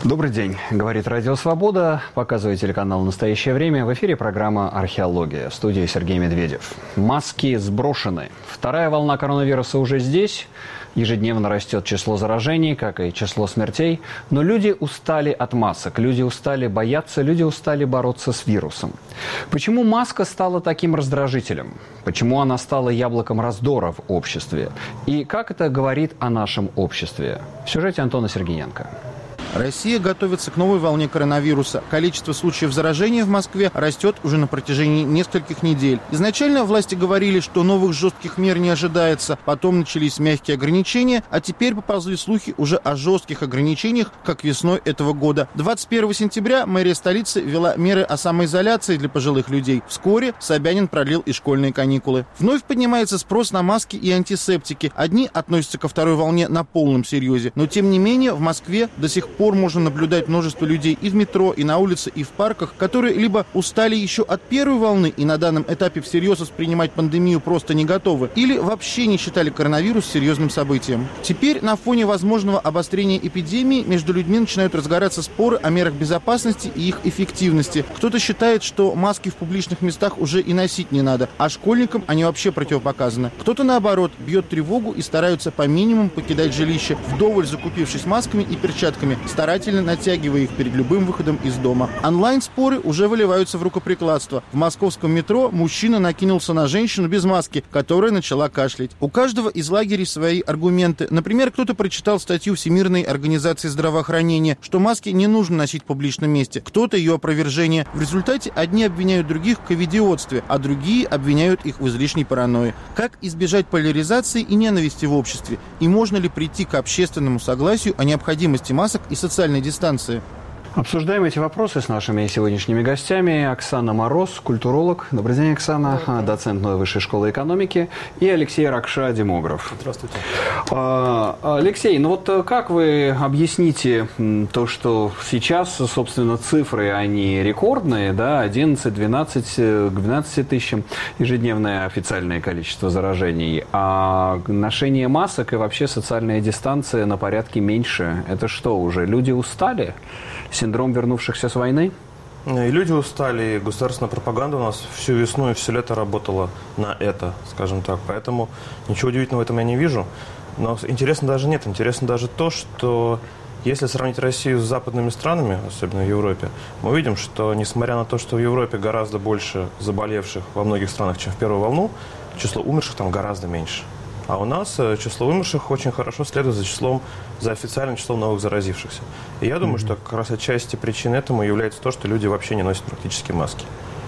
Добрый день, говорит Радио Свобода, показывает телеканал «Настоящее время». В эфире программа «Археология». В студии Сергей Медведев. Маски сброшены. Вторая волна коронавируса уже здесь. Ежедневно растет число заражений, как и число смертей. Но люди устали от масок, люди устали бояться, люди устали бороться с вирусом. Почему маска стала таким раздражителем? Почему она стала яблоком раздора в обществе? И как это говорит о нашем обществе? В сюжете Антона Сергеенко. Россия готовится к новой волне коронавируса. Количество случаев заражения в Москве растет уже на протяжении нескольких недель. Изначально власти говорили, что новых жестких мер не ожидается. Потом начались мягкие ограничения, а теперь поползли слухи уже о жестких ограничениях, как весной этого года. 21 сентября мэрия столицы ввела меры о самоизоляции для пожилых людей. Вскоре Собянин продлил и школьные каникулы. Вновь поднимается спрос на маски и антисептики. Одни относятся ко второй волне на полном серьезе. Но тем не менее в Москве до сих пор можно наблюдать множество людей и в метро, и на улице, и в парках, которые либо устали еще от первой волны и на данном этапе всерьез воспринимать пандемию просто не готовы, или вообще не считали коронавирус серьезным событием. Теперь на фоне возможного обострения эпидемии между людьми начинают разгораться споры о мерах безопасности и их эффективности. Кто-то считает, что маски в публичных местах уже и носить не надо, а школьникам они вообще противопоказаны. Кто-то, наоборот, бьет тревогу и стараются по минимуму покидать жилище, вдоволь закупившись масками и перчатками, старательно натягивая их перед любым выходом из дома. Онлайн-споры уже выливаются в рукоприкладство. В московском метро мужчина накинулся на женщину без маски, которая начала кашлять. У каждого из лагерей свои аргументы. Например, кто-то прочитал статью Всемирной организации здравоохранения, что маски не нужно носить в публичном месте. Кто-то ее опровержение. В результате одни обвиняют других в ковидиотстве, а другие обвиняют их в излишней паранойи. Как избежать поляризации и ненависти в обществе? И можно ли прийти к общественному согласию о необходимости масок и социальной дистанции? Обсуждаем эти вопросы с нашими сегодняшними гостями. Оксана Мороз, культуролог. Добрый день, Оксана. Доцент Новой высшей школы экономики. И Алексей Ракша, демограф. Здравствуйте. Алексей, ну вот как вы объясните то, что сейчас, собственно, цифры, они рекордные, да, 11-12 к 12 тысячам ежедневное официальное количество заражений, а ношение масок и вообще социальная дистанция на порядке меньше. Это что уже, люди устали? Синдром вернувшихся с войны? И люди устали, и государственная пропаганда у нас всю весну и все лето работала на это, скажем так. Поэтому ничего удивительного в этом я не вижу. Но интересно даже нет. Интересно даже то, что если сравнить Россию с западными странами, особенно в Европе, мы увидим, что несмотря на то, что в Европе гораздо больше заболевших во многих странах, чем в первую волну, число умерших там гораздо меньше. А у нас число умерших очень хорошо следует за официальным числом новых заразившихся. И я думаю, что как раз отчасти причиной этому является то, что люди вообще не носят практически маски.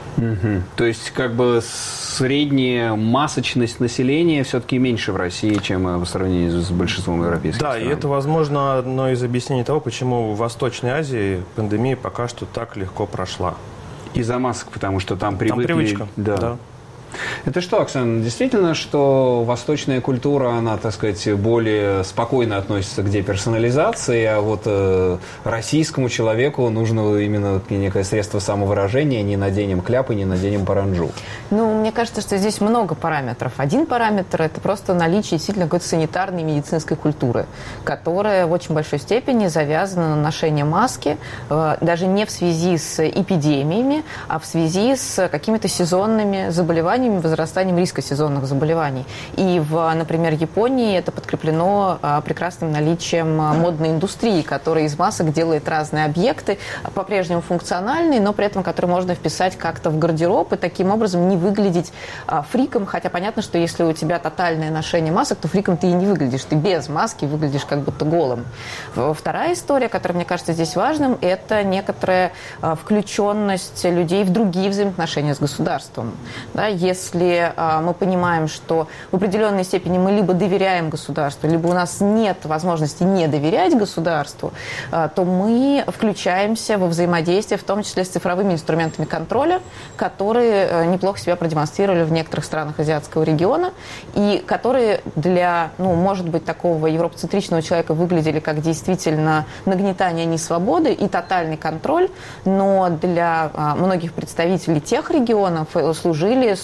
То есть, как бы средняя масочность населения все-таки меньше в России, чем в сравнении с большинством европейских стран. Да, и это, возможно, одно из объяснений того, почему в Восточной Азии пандемия пока что так легко прошла. Из-за масок, потому что там привыкли... Там привычка, да. Это что, Оксана, действительно, что восточная культура, она, так сказать, более спокойно относится к деперсонализации, а вот российскому человеку нужно именно некое средство самовыражения, не наденем кляпы, не наденем паранджу? Ну, мне кажется, что здесь много параметров. Один параметр – это просто наличие действительно какой-то санитарной медицинской культуры, которая в очень большой степени завязана на ношение маски, даже не в связи с эпидемиями, а в связи с какими-то сезонными заболеваниями, возрастанием риска сезонных заболеваний. И в, например, Японии это подкреплено прекрасным наличием модной индустрии, которая из масок делает разные объекты, по-прежнему функциональные, но при этом которые можно вписать как-то в гардероб и таким образом не выглядеть фриком, хотя понятно, что если у тебя тотальное ношение масок, то фриком ты и не выглядишь, ты без маски выглядишь как будто голым. Вторая история, которая, мне кажется, здесь важным, это некоторая включенность людей в другие взаимоотношения с государством. Да, если мы понимаем, что в определенной степени мы либо доверяем государству, либо у нас нет возможности не доверять государству, то мы включаемся во взаимодействие, в том числе с цифровыми инструментами контроля, которые неплохо себя продемонстрировали в некоторых странах азиатского региона, и которые для, может быть, такого европоцентричного человека выглядели как действительно нагнетание несвободы и тотальный контроль, но для многих представителей тех регионов служили, если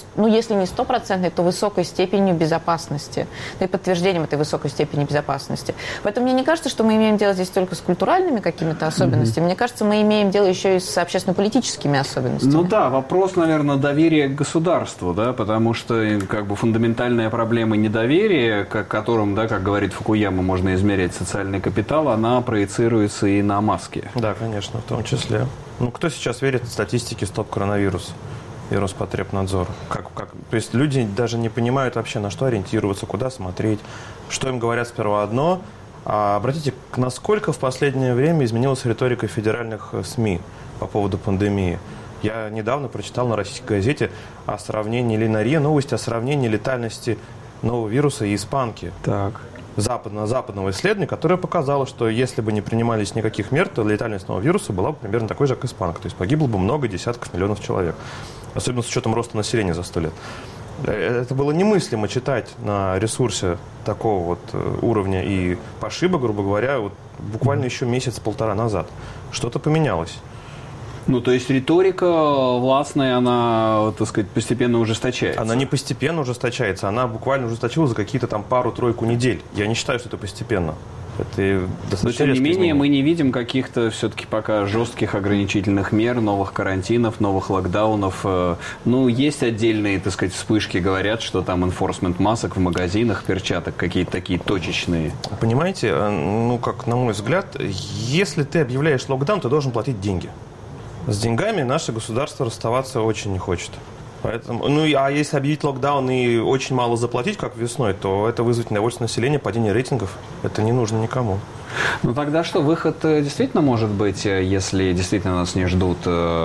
если не стопроцентной, то высокой степенью безопасности, и подтверждением этой высокой степени безопасности. Поэтому мне не кажется, что мы имеем дело здесь только с культуральными какими-то особенностями. Мне кажется, мы имеем дело еще и с общественно-политическими особенностями. Ну да, вопрос, наверное, доверия к государству, да, потому что как бы фундаментальная проблема недоверия, которым, да, как говорит Фукуяма, можно измерять социальный капитал, она проецируется и на маски. Да, конечно, в том числе. Ну, кто сейчас верит в статистике стоп-коронавируса и Роспотребнадзор? То есть люди даже не понимают вообще, на что ориентироваться, куда смотреть, что им говорят сперва одно. А обратите, насколько в последнее время изменилась риторика федеральных СМИ по поводу пандемии. Я недавно прочитал на российской газете о сравнении, или на РИА новости о сравнении летальности нового вируса и испанки. Так. Западного исследования, которое показало, что если бы не принимались никаких мер, то летальность нового вируса была бы примерно такой же, как испанка. То есть погибло бы много десятков миллионов человек. Особенно с учетом роста населения за 100 лет. Это было немыслимо читать на ресурсе такого вот уровня и пошиба, грубо говоря, вот буквально еще месяц-полтора назад. Что-то поменялось. Ну, то есть риторика властная, она, так сказать, постепенно ужесточается. Она не постепенно ужесточается, она буквально ужесточилась за какие-то там пару-тройку недель. Я не считаю, что это постепенно. Это достаточно. Но, тем не менее, мы не видим каких-то все-таки пока жестких ограничительных мер, новых карантинов, новых локдаунов. Ну, есть отдельные, так сказать, вспышки, говорят, что там энфорсмент масок в магазинах, перчаток, какие-то такие точечные. Понимаете, ну, как на мой взгляд, если ты объявляешь локдаун, ты должен платить деньги. С деньгами наше государство расставаться очень не хочет. Поэтому, а если объявить локдаун и очень мало заплатить, как весной, то это вызовет недовольство населения, падение рейтингов. Это не нужно никому. Ну тогда что, выход действительно может быть, если действительно нас не ждут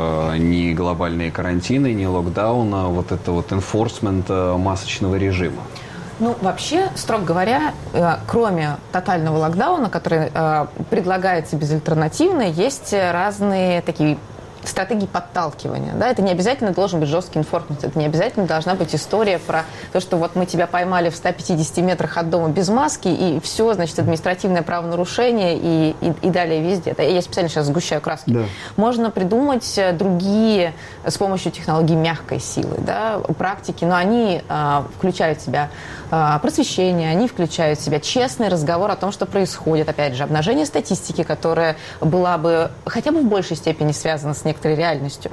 ни глобальные карантины, ни локдауна, вот это вот энфорсмент масочного режима? Ну, вообще, строго говоря, кроме тотального локдауна, который предлагается безальтернативно, есть разные такие стратегии подталкивания. Да? Это не обязательно должен быть жесткий информация, это не обязательно должна быть история про то, что вот мы тебя поймали в 150 метрах от дома без маски, и все, значит, административное правонарушение, и далее везде. Я специально сейчас сгущаю краски. Да. Можно придумать другие с помощью технологий мягкой силы, да, практики, но они включают в себя просвещение, они включают в себя честный разговор о том, что происходит. Опять же, обнажение статистики, которая была бы хотя бы в большей степени связана с некоторой реальностью.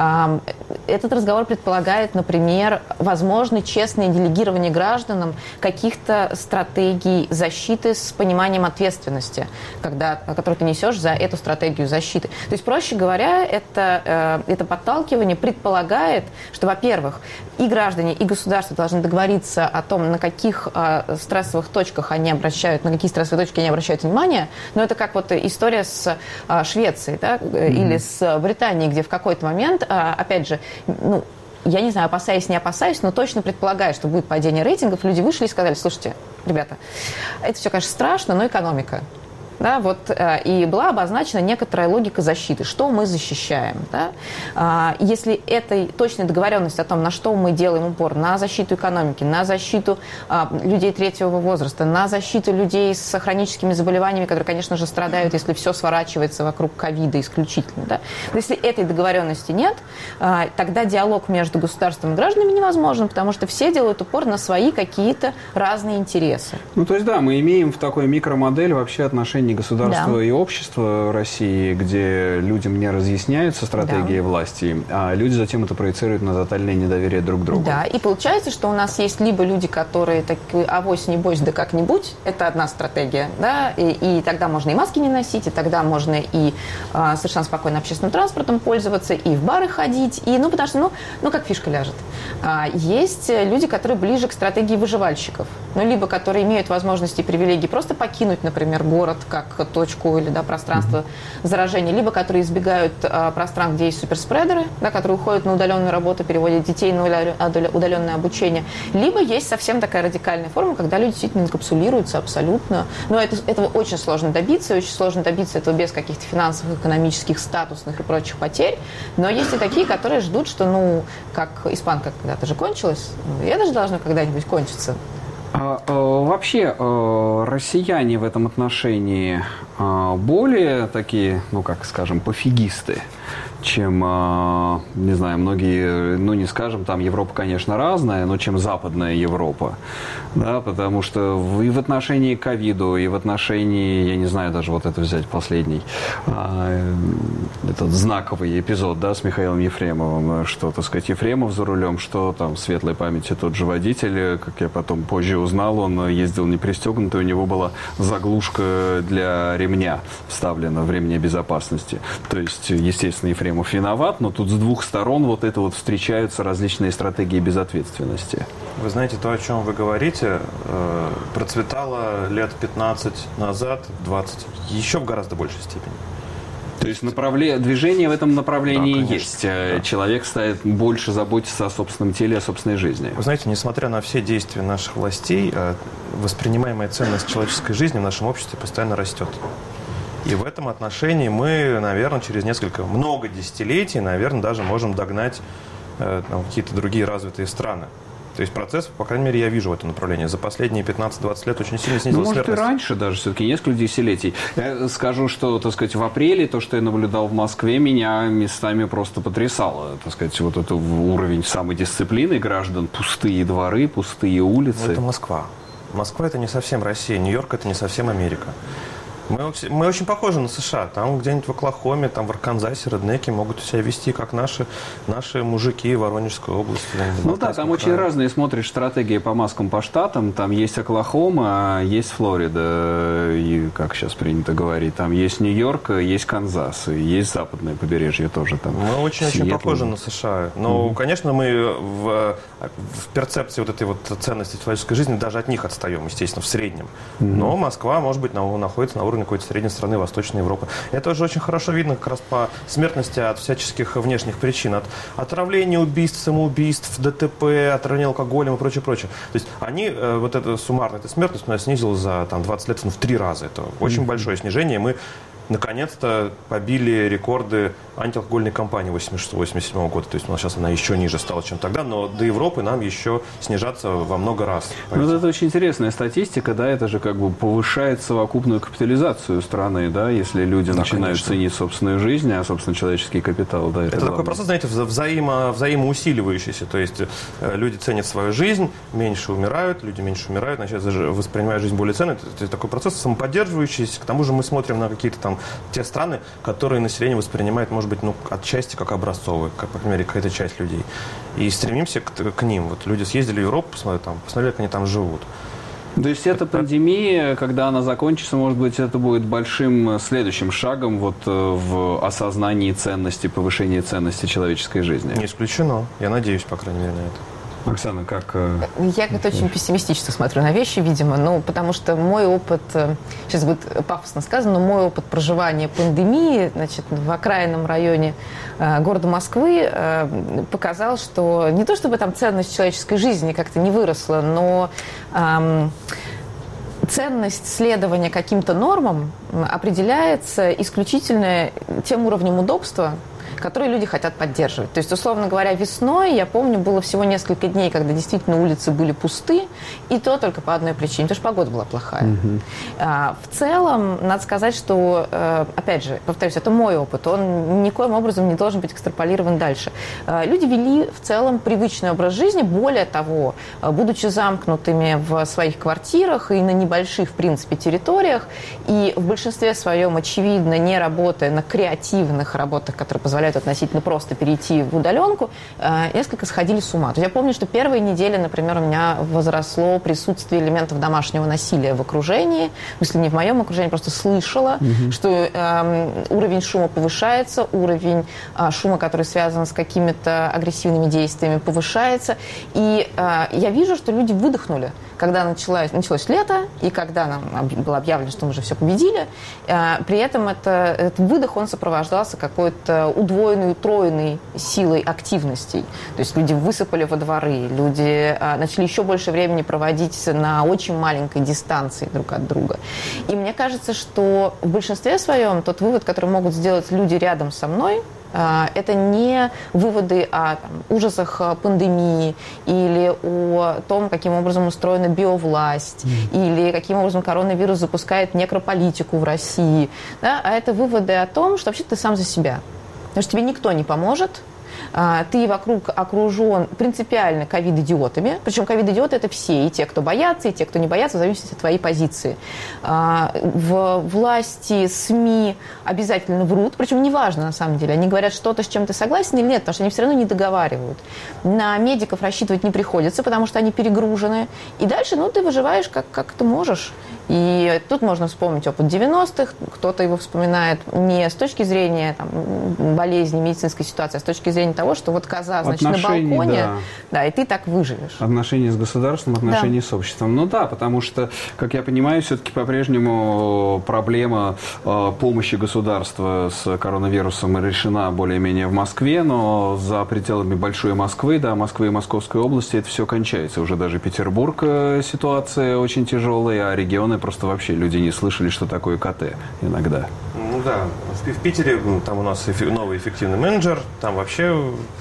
Этот разговор предполагает, например, возможно честное делегирование гражданам каких-то стратегий защиты с пониманием ответственности, которую ты несешь за эту стратегию защиты. То есть, проще говоря, это подталкивание предполагает, что, во-первых, и граждане, и государство должны договориться о том, на каких стрессовых точках они обращают, на какие стрессовые точки они обращают внимание. Но это как вот история с Швецией, да, или с Британией, где в какой-то момент, опять же, ну, я не знаю, опасаюсь, не опасаюсь, но точно предполагаю, что будет падение рейтингов, люди вышли и сказали: слушайте, ребята, это все, конечно, страшно, но экономика. Да, вот, и была обозначена некоторая логика защиты, что мы защищаем. Да? Если этой точной договоренности о том, на что мы делаем упор, на защиту экономики, на защиту людей третьего возраста, на защиту людей с хроническими заболеваниями, которые, конечно же, страдают, если все сворачивается вокруг ковида исключительно. Да? Но если этой договоренности нет, тогда диалог между государством и гражданами невозможен, потому что все делают упор на свои какие-то разные интересы. Ну, то есть, да, мы имеем в такой микромодель вообще отношения государства и общества России, где людям не разъясняются стратегии власти, а люди затем это проецируют на тотальное недоверие друг к другу. Да, и получается, что у нас есть либо люди, которые такие: авось, небось, да как-нибудь, это одна стратегия, да, и тогда можно и маски не носить, и тогда можно и совершенно спокойно общественным транспортом пользоваться, и в бары ходить, и, ну, потому что, ну, как фишка ляжет. Есть люди, которые ближе к стратегии выживальщиков, ну, либо которые имеют возможности и привилегии просто покинуть, например, город как точку или, да, пространство заражения, либо которые избегают пространств, где есть суперспредеры, да, которые уходят на удаленную работу, переводят детей на удаленное обучение, либо есть совсем такая радикальная форма, когда люди действительно инкапсулируются абсолютно. Но этого очень сложно добиться этого без каких-то финансовых, экономических, статусных и прочих потерь. Но есть и такие, которые ждут, что, ну, как испанка когда-то же кончилась, это же должно когда-нибудь кончиться. Вообще, россияне в этом отношении более такие, ну, как скажем, пофигисты, чем, не знаю, многие, ну, не скажем, там Европа, конечно, разная, но чем Западная Европа. Да, потому что и в отношении к ковиду, и в отношении, я не знаю, даже вот это взять последний, этот знаковый эпизод, да, с Михаилом Ефремовым, что, так сказать, Ефремов за рулем, что там в светлой памяти тот же водитель, как я потом позже узнал, он ездил не пристегнутый, у него была заглушка для ремня вставлена в ремне безопасности. То есть, естественно, Ефремов виноват, но тут с двух сторон вот это вот встречаются различные стратегии безответственности. Вы знаете, то, о чем вы говорите, процветало лет 15 назад, 20, еще в гораздо большей степени. То есть движение в этом направлении да, есть. Да. Человек станет больше заботиться о собственном теле, о собственной жизни. Вы знаете, несмотря на все действия наших властей, воспринимаемая ценность человеческой жизни в нашем обществе постоянно растет. И в этом отношении мы, наверное, через много десятилетий, наверное, даже можем догнать какие-то другие развитые страны. То есть процесс, по крайней мере, я вижу в этом направлении. За последние 15-20 лет очень сильно снизилась смертность. Может, и раньше даже, все-таки несколько десятилетий. Я скажу, что, так сказать, в апреле то, что я наблюдал в Москве, меня местами просто потрясало. Так сказать, вот этот уровень самодисциплины граждан, пустые дворы, пустые улицы. Но это Москва. Москва – это не совсем Россия, Нью-Йорк – это не совсем Америка. Мы очень похожи на США. Там где-нибудь в Оклахоме, там в Арканзасе реднеки могут себя вести, как наши мужики в Воронежской области. Ну да, там очень разные, смотришь, стратегии по маскам по штатам. Там есть Оклахома, есть Флорида, и, как сейчас принято говорить, там есть Нью-Йорк, есть Канзас, и есть западное побережье тоже там. Мы очень похожи на США. Но, конечно, мы в перцепции вот этой вот ценности человеческой жизни даже от них отстаем, естественно, в среднем. Но Москва, может быть, находится на уровне какой-то средней страны Восточной Европы. Это уже очень хорошо видно как раз по смертности от всяческих внешних причин. От отравления, убийств, самоубийств, ДТП, отравления алкоголем и прочее. То есть они, вот эта суммарная смертность у нас снизилась за 20 лет в 3 раза. Это очень большое снижение. Мы наконец-то побили рекорды антиалкогольной кампании 1986-1987 года. То есть у нас сейчас она еще ниже стала, чем тогда, но до Европы нам еще снижаться во много раз. Ну, это очень интересная статистика, да, это же как бы повышает совокупную капитализацию страны, да, если люди начинают ценить собственную жизнь, а, собственно, человеческий капитал, да. Это такой процесс, знаете, взаимоусиливающийся, то есть люди ценят свою жизнь, меньше умирают, значит, воспринимают жизнь более ценной. Это такой процесс самоподдерживающийся, к тому же мы смотрим на какие-то там те страны, которые население воспринимает, может быть, отчасти как образцовые, как, по крайней мере, какая-то часть людей. И стремимся к ним. Вот люди съездили в Европу, посмотрели, как они там живут. То есть эта пандемия, когда она закончится, может быть, это будет большим следующим шагом вот в осознании ценности, повышении ценности человеческой жизни? Не исключено. Я надеюсь, по крайней мере, на это. Оксана, как... Я как-то очень пессимистично смотрю на вещи, видимо, потому что мой опыт, сейчас будет пафосно сказано, но мой опыт проживания пандемии, значит, в окраинном районе города Москвы показал, что не то чтобы там ценность человеческой жизни как-то не выросла, но ценность следования каким-то нормам определяется исключительно тем уровнем удобства, которые люди хотят поддерживать. То есть, условно говоря, весной, я помню, было всего несколько дней, когда действительно улицы были пусты, и то только по одной причине, потому что погода была плохая. В целом, надо сказать, что, опять же, повторюсь, это мой опыт, он никоим образом не должен быть экстраполирован дальше. Люди вели в целом привычный образ жизни, более того, будучи замкнутыми в своих квартирах и на небольших, в принципе, территориях, и в большинстве своем, очевидно, не работая на креативных работах, которые позволяют относительно просто перейти в удаленку, несколько сходили с ума. То есть я помню, что первые недели, например, у меня возросло присутствие элементов домашнего насилия в окружении. Если не в моем окружении, просто слышала, что уровень шума повышается, уровень шума, который связан с какими-то агрессивными действиями, повышается. И я вижу, что люди выдохнули, когда началось лето, и когда нам было объявлено, что мы уже все победили. При этом этот выдох, он сопровождался какой-то удвоенной, утроенной силой активностей. То есть люди высыпали во дворы, люди начали еще больше времени проводить на очень маленькой дистанции друг от друга. И мне кажется, что в большинстве своем тот вывод, который могут сделать люди рядом со мной, это не выводы о ужасах пандемии или о том, каким образом устроена биовласть, или каким образом коронавирус запускает некрополитику в России, да? А это выводы о том, что вообще ты сам за себя. потому что тебе никто не поможет. Ты вокруг окружен принципиально ковид-идиотами. Причем ковид-идиоты – это все, и те, кто боятся, и те, кто не боятся, в зависимости от твоей позиции. В власти, СМИ обязательно врут, причем неважно на самом деле. Они говорят что-то, с чем ты согласен или нет, потому что они все равно не договаривают. На медиков рассчитывать не приходится, потому что они перегружены. И дальше ты выживаешь как ты можешь. И тут можно вспомнить опыт 90-х. Кто-то его вспоминает не с точки зрения болезни, медицинской ситуации, а с точки зрения того, что коза, значит, на балконе, да, и ты так выживешь. Отношения с государством, отношения с обществом. Потому что, как я понимаю, все-таки по-прежнему проблема помощи государства с коронавирусом решена более-менее в Москве, но за пределами большой Москвы, Москвы и Московской области это все кончается. Уже даже Петербург ситуация очень тяжелая, а регионы просто вообще люди не слышали, что такое КТ иногда. В Питере там у нас новый эффективный менеджер, там вообще...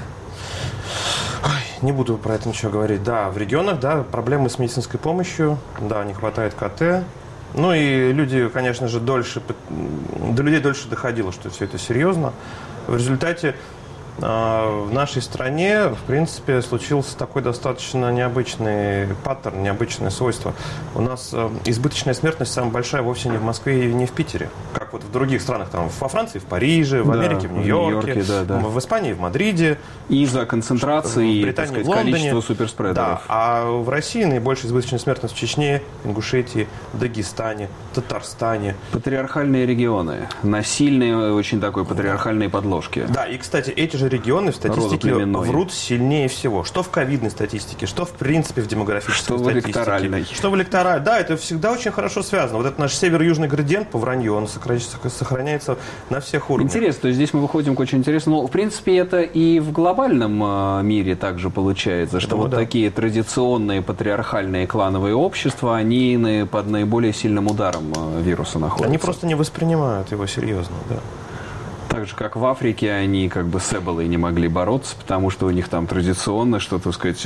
не буду про это ничего говорить. Да, в регионах, проблемы с медицинской помощью, не хватает КТ. И люди, конечно же, до людей дольше доходило, что все это серьезно. В результате в нашей стране, в принципе, случился такой достаточно необычный паттерн, необычное свойство. У нас избыточная смертность самая большая вовсе не в Москве и не в Питере, как в других странах, во Франции, в Париже, в Америке, в Нью-Йорке, в Испании, в Мадриде. Из-за концентрации, в Британии, в Лондоне, количества суперспредеров. А в России наибольшая избыточная смертность в Чечне, Ингушетии, Дагестане, Татарстане. Патриархальные регионы, насильные, очень такой патриархальные подложки. Да, и, кстати, эти же регионы в статистике врут сильнее всего. Что в ковидной статистике, что в принципе в демографической статистике. Что в электоральной. Да, это всегда очень хорошо связано. Вот этот наш северо-южный градиент по вранью, он сохраняется на всех уровнях. Интересно, то есть здесь мы выходим к очень интересному. Но, в принципе, это и в глобальном мире также получается, что такие традиционные патриархальные клановые общества, они под наиболее сильным ударом вируса находятся. Они просто не воспринимают его серьезно, Так же, как в Африке, они с эболой не могли бороться, потому что у них там традиционно, что,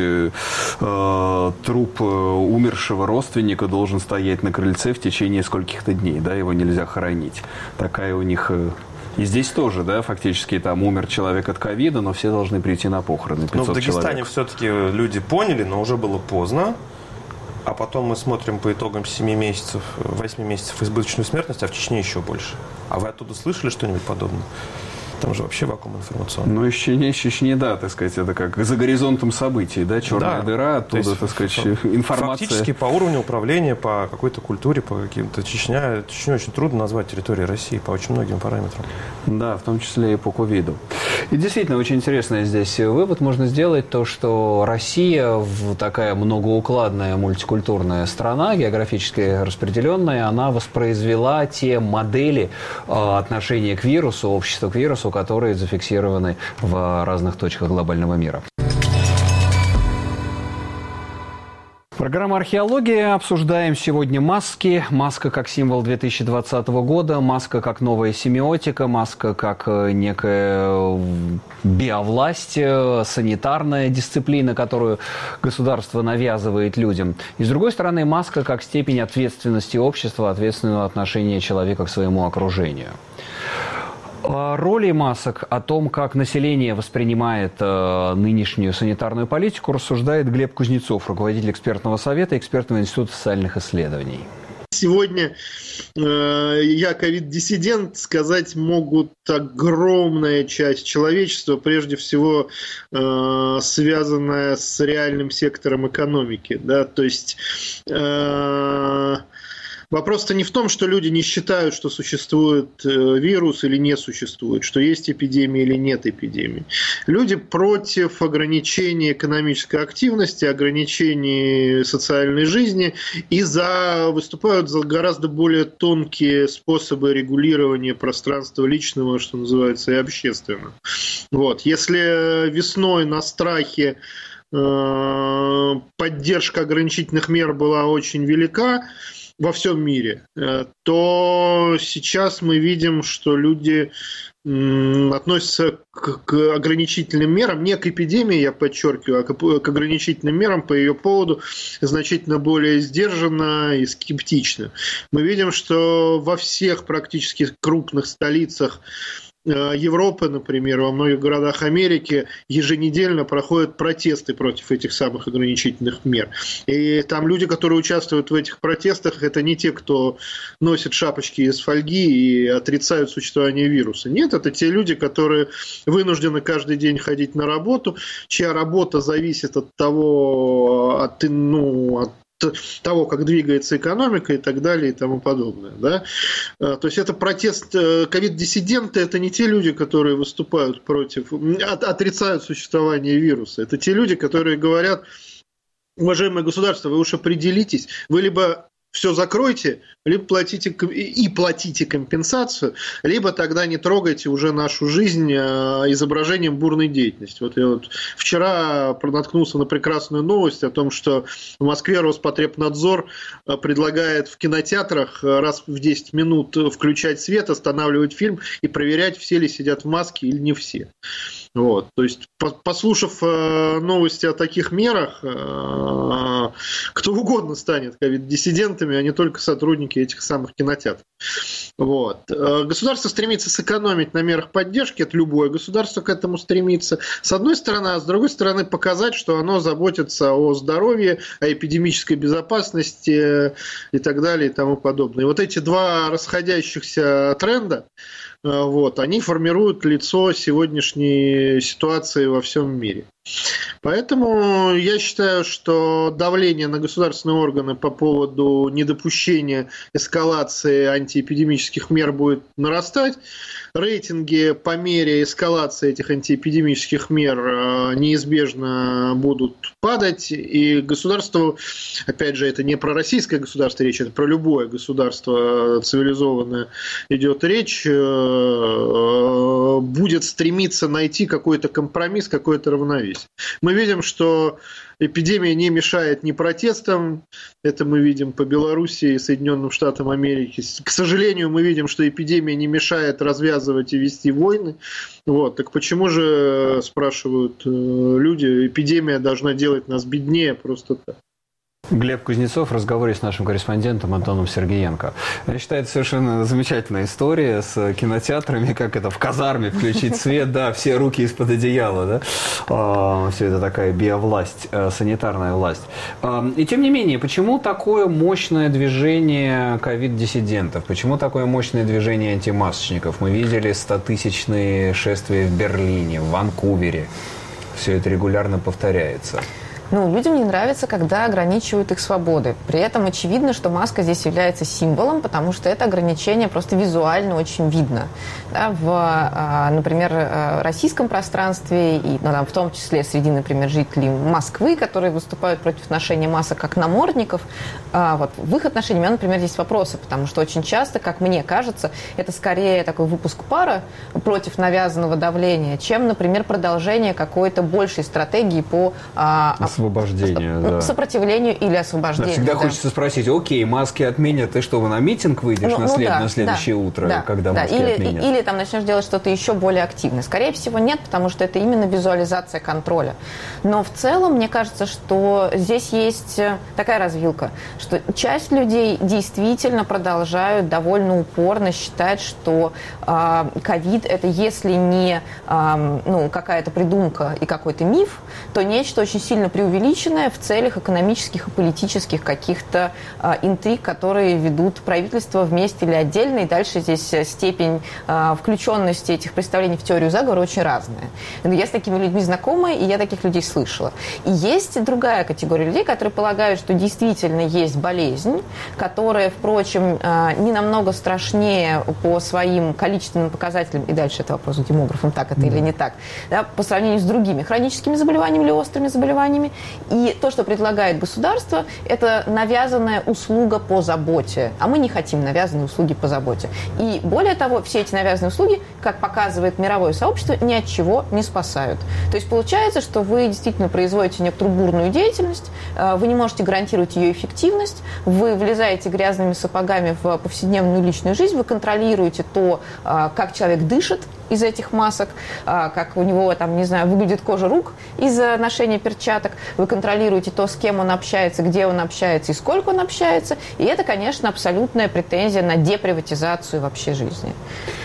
труп умершего родственника должен стоять на крыльце в течение скольких-то дней, его нельзя хоронить. Такая у них... И здесь тоже, фактически там умер человек от ковида, но все должны прийти на похороны. 500 в Дагестане человек. Все-таки люди поняли, но уже было поздно. А потом мы смотрим по итогам 7 месяцев, 8 месяцев избыточную смертность, а в Чечне еще больше. А вы оттуда слышали что-нибудь подобное? Там же вообще вакуум информационный. Из Чечни, это как за горизонтом событий, черная дыра, оттуда, информация. Фактически по уровню управления, по какой-то культуре, по каким-то Чечню очень трудно назвать территорией России по очень многим параметрам. Да, в том числе и по ковиду. И действительно, очень интересный здесь вывод можно сделать, то, что Россия, такая многоукладная мультикультурная страна, географически распределенная, она воспроизвела те модели отношения к вирусу, общества к вирусу, которые зафиксированы в разных точках глобального мира. Программа «Археология». Обсуждаем сегодня маски. Маска как символ 2020 года, маска как новая семиотика, маска как некая биовласть, санитарная дисциплина, которую государство навязывает людям. И, с другой стороны, маска как степень ответственности общества, ответственного отношения человека к своему окружению. О роли масок, о том, как население воспринимает нынешнюю санитарную политику, рассуждает Глеб Кузнецов, руководитель экспертного совета Экспертного института социальных исследований. Сегодня я ковид-диссидент, сказать могут огромная часть человечества, прежде всего связанная с реальным сектором экономики. То есть... Вопрос-то не в том, что люди не считают, что существует вирус или не существует, что есть эпидемия или нет эпидемии. Люди против ограничения экономической активности, ограничений социальной жизни и выступают за гораздо более тонкие способы регулирования пространства личного, что называется, и общественного. Если весной на страхе поддержка ограничительных мер была очень велика во всем мире, то сейчас мы видим, что люди относятся к ограничительным мерам, не к эпидемии, я подчеркиваю, а к ограничительным мерам по ее поводу значительно более сдержанно и скептично. Мы видим, что во всех практически крупных столицах Европы, например, во многих городах Америки еженедельно проходят протесты против этих самых ограничительных мер. И там люди, которые участвуют в этих протестах, это не те, кто носит шапочки из фольги и отрицают существование вируса. Нет, это те люди, которые вынуждены каждый день ходить на работу, чья работа зависит от того, от того, как двигается экономика и так далее и тому подобное. Да? То есть это протест, ковид-диссиденты, это не те люди, которые выступают против, отрицают существование вируса. Это те люди, которые говорят: уважаемое государство, вы уж определитесь, вы либо все закройте, либо платите компенсацию, либо тогда не трогайте уже нашу жизнь изображением бурной деятельности. Вот я вчера наткнулся на прекрасную новость о том, что в Москве Роспотребнадзор предлагает в кинотеатрах раз в 10 минут включать свет, останавливать фильм и проверять, все ли сидят в маске или не все. Вот. То есть, послушав новости о таких мерах, кто угодно станет ковид-диссидентами, а не только сотрудники этих самых кинотеатров. Вот. Государство стремится сэкономить на мерах поддержки, это любое государство к этому стремится, с одной стороны, а с другой стороны показать, что оно заботится о здоровье, о эпидемической безопасности и так далее и тому подобное. И вот эти два расходящихся тренда, вот, они формируют лицо сегодняшней ситуации во всем мире. Поэтому я считаю, что давление на государственные органы по поводу недопущения эскалации антиэпидемических мер будет нарастать. Рейтинги по мере эскалации этих антиэпидемических мер неизбежно будут падать, и государство, опять же, это не про российское государство речь, это про любое государство цивилизованное идет речь, будет стремиться найти какой-то компромисс, какое-то равновесие. Мы видим, что эпидемия не мешает ни протестам, это мы видим по Белоруссии и Соединенным Штатам Америки. К сожалению, мы видим, что эпидемия не мешает развязывать и вести войны. Вот. Так почему же, спрашивают люди, эпидемия должна делать нас беднее просто так? Глеб Кузнецов в разговоре с нашим корреспондентом Антоном Сергеенко. Я считаю, это совершенно замечательная история с кинотеатрами, как это в казарме включить свет, да, все руки из-под одеяла, да, все это такая биовласть, санитарная власть. И тем не менее, почему такое мощное движение ковид-диссидентов, почему такое мощное движение антимасочников? Мы видели 100-тысячные шествия в Берлине, в Ванкувере, все это регулярно повторяется. Людям не нравится, когда ограничивают их свободы. При этом очевидно, что маска здесь является символом, потому что это ограничение просто визуально очень видно. Да, например, российском пространстве, и в том числе среди, например, жителей Москвы, которые выступают против ношения масок как намордников, в их отношении у меня, например, есть вопросы, потому что очень часто, как мне кажется, это скорее такой выпуск пара против навязанного давления, чем, например, продолжение какой-то большей стратегии по освобождению, сопротивлению или освобождению. Всегда хочется спросить: окей, маски отменят, ты что, на митинг выйдешь на следующее утро, когда маски отменят? Или там начнешь делать что-то еще более активное. Скорее всего, нет, потому что это именно визуализация контроля. Но в целом, мне кажется, что здесь есть такая развилка, что часть людей действительно продолжают довольно упорно считать, что ковид это если не какая-то придумка и какой-то миф, то нечто очень сильно преувеличенное в целях экономических и политических каких-то интриг, которые ведут правительство вместе или отдельно, и дальше здесь степень включенности этих представлений в теорию заговора очень разная. Я с такими людьми знакома, и я таких людей слышала. И есть другая категория людей, которые полагают, что действительно есть болезнь, которая, впрочем, не намного страшнее по своим количественным показателям, и дальше это вопрос к демографам, так это или не так, да, по сравнению с другими хроническими заболеваниями или острыми заболеваниями. И то, что предлагает государство, это навязанная услуга по заботе. А мы не хотим навязанные услуги по заботе. И более того, все эти навязанные услуги, как показывает мировое сообщество, ни от чего не спасают. То есть получается, что вы действительно производите некоторую бурную деятельность, вы не можете гарантировать ее эффективность, вы влезаете грязными сапогами в повседневную личную жизнь, вы контролируете то, как человек дышит из этих масок, как у него, выглядит кожа рук из-за ношения перчаток. Вы контролируете то, с кем он общается, где он общается и сколько он общается. И это, конечно, абсолютная претензия на деприватизацию вообще жизни.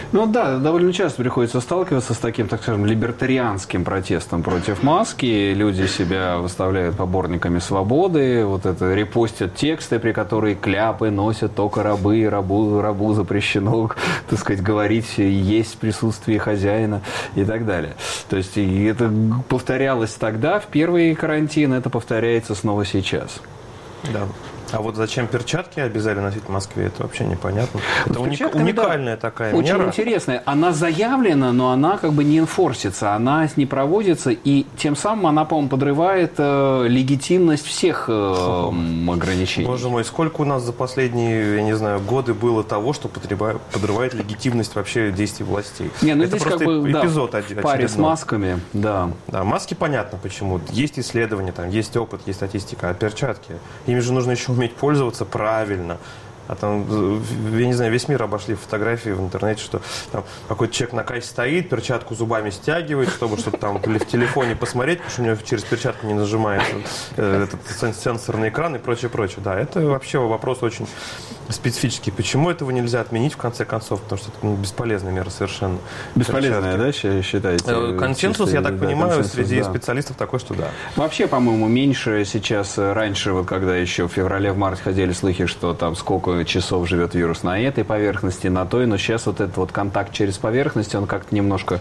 Ну да, довольно часто приходится сталкиваться с таким, так скажем, либертарианским протестом против маски. Люди себя выставляют поборниками свободы, вот это репостят тексты, при которых кляпы носят только рабы, рабу запрещено, так сказать, говорить и есть в присутствии хозяина и так далее. То есть и это повторялось тогда, в первый карантин, это повторяется снова сейчас. Да. А вот зачем перчатки обязали носить в Москве, это вообще непонятно. Это уникальная такая очень мера. Очень интересная. Она заявлена, но она как бы не энфорсится, она не проводится, и тем самым она, по-моему, подрывает легитимность всех ограничений. Боже мой, сколько у нас за последние, я не знаю, годы было того, что подрывает легитимность вообще действий властей. Не, ну это здесь просто как бы, эпизод в паре с масками, да. Да, маски понятно почему. Есть исследования, там, есть опыт, есть статистика, а перчатки, ими же нужно еще уметь пользоваться правильно. А там, я не знаю, весь мир обошли фотографии в интернете, что там какой-то человек на кассе стоит, перчатку зубами стягивает, чтобы что-то там в телефоне посмотреть, потому что у него через перчатку не нажимается этот сенсорный экран и прочее, прочее. Да, это вообще вопрос очень специфический. Почему этого нельзя отменить в конце концов? Потому что это бесполезная мера совершенно. Бесполезная, да, считаете? Консенсус, я так понимаю, среди специалистов такой, что да. Вообще, по-моему, меньше сейчас, раньше, вот когда еще в феврале, в марте ходили слухи, что там сколько часов живет вирус на этой поверхности, на той, но сейчас вот этот вот контакт через поверхность, он как-то немножко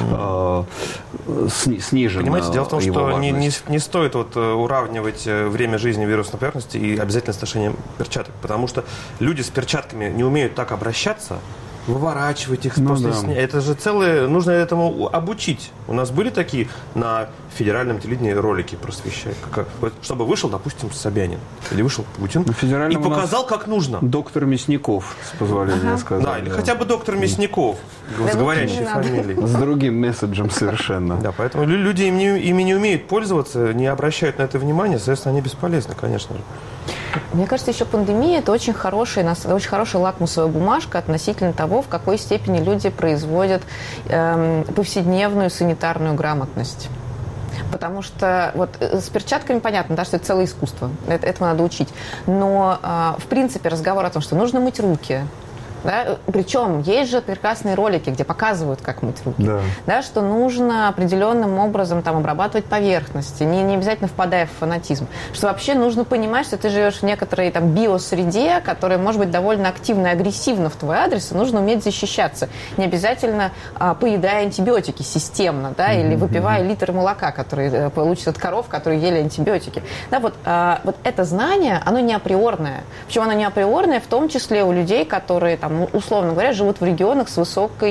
снижен. Понимаете, дело в том, что не стоит вот уравнивать время жизни вирусной поверхности и обязательно с ношением перчаток, потому что люди с перчатками не умеют так обращаться, выворачивать их после сна. Это же целое, нужно этому обучить. У нас были такие на федеральном телевидении ролики просвещают. Чтобы вышел, допустим, Собянин. Или вышел Путин. И показал, как нужно. Доктор Мясников, с позволения сказать. Да, или хотя бы доктор Мясников. С говорящей фамилией. С другим месседжем совершенно. Да, поэтому люди ими не умеют пользоваться, не обращают на это внимания, соответственно, они бесполезны, конечно же. Мне кажется, еще пандемия – это очень хорошая лакмусовая бумажка относительно того, в какой степени люди производят повседневную санитарную грамотность. Потому что вот с перчатками понятно, да, что это целое искусство, этому надо учить. Но, в принципе, разговор о том, что нужно мыть руки, да? Причем есть же прекрасные ролики, где показывают, как мыть руки. Да. Да, что нужно определенным образом там, обрабатывать поверхности, не обязательно впадая в фанатизм. Что вообще нужно понимать, что ты живешь в некоторой там, биосреде, которая может быть довольно активно и агрессивна в твой адрес, и нужно уметь защищаться. Не обязательно поедая антибиотики системно, да, или выпивая литр молока, который получится от коров, которые ели антибиотики. Да, вот это знание, оно не априорное. Причем оно не априорное в том числе у людей, которые там, условно говоря, живут в регионах с высокой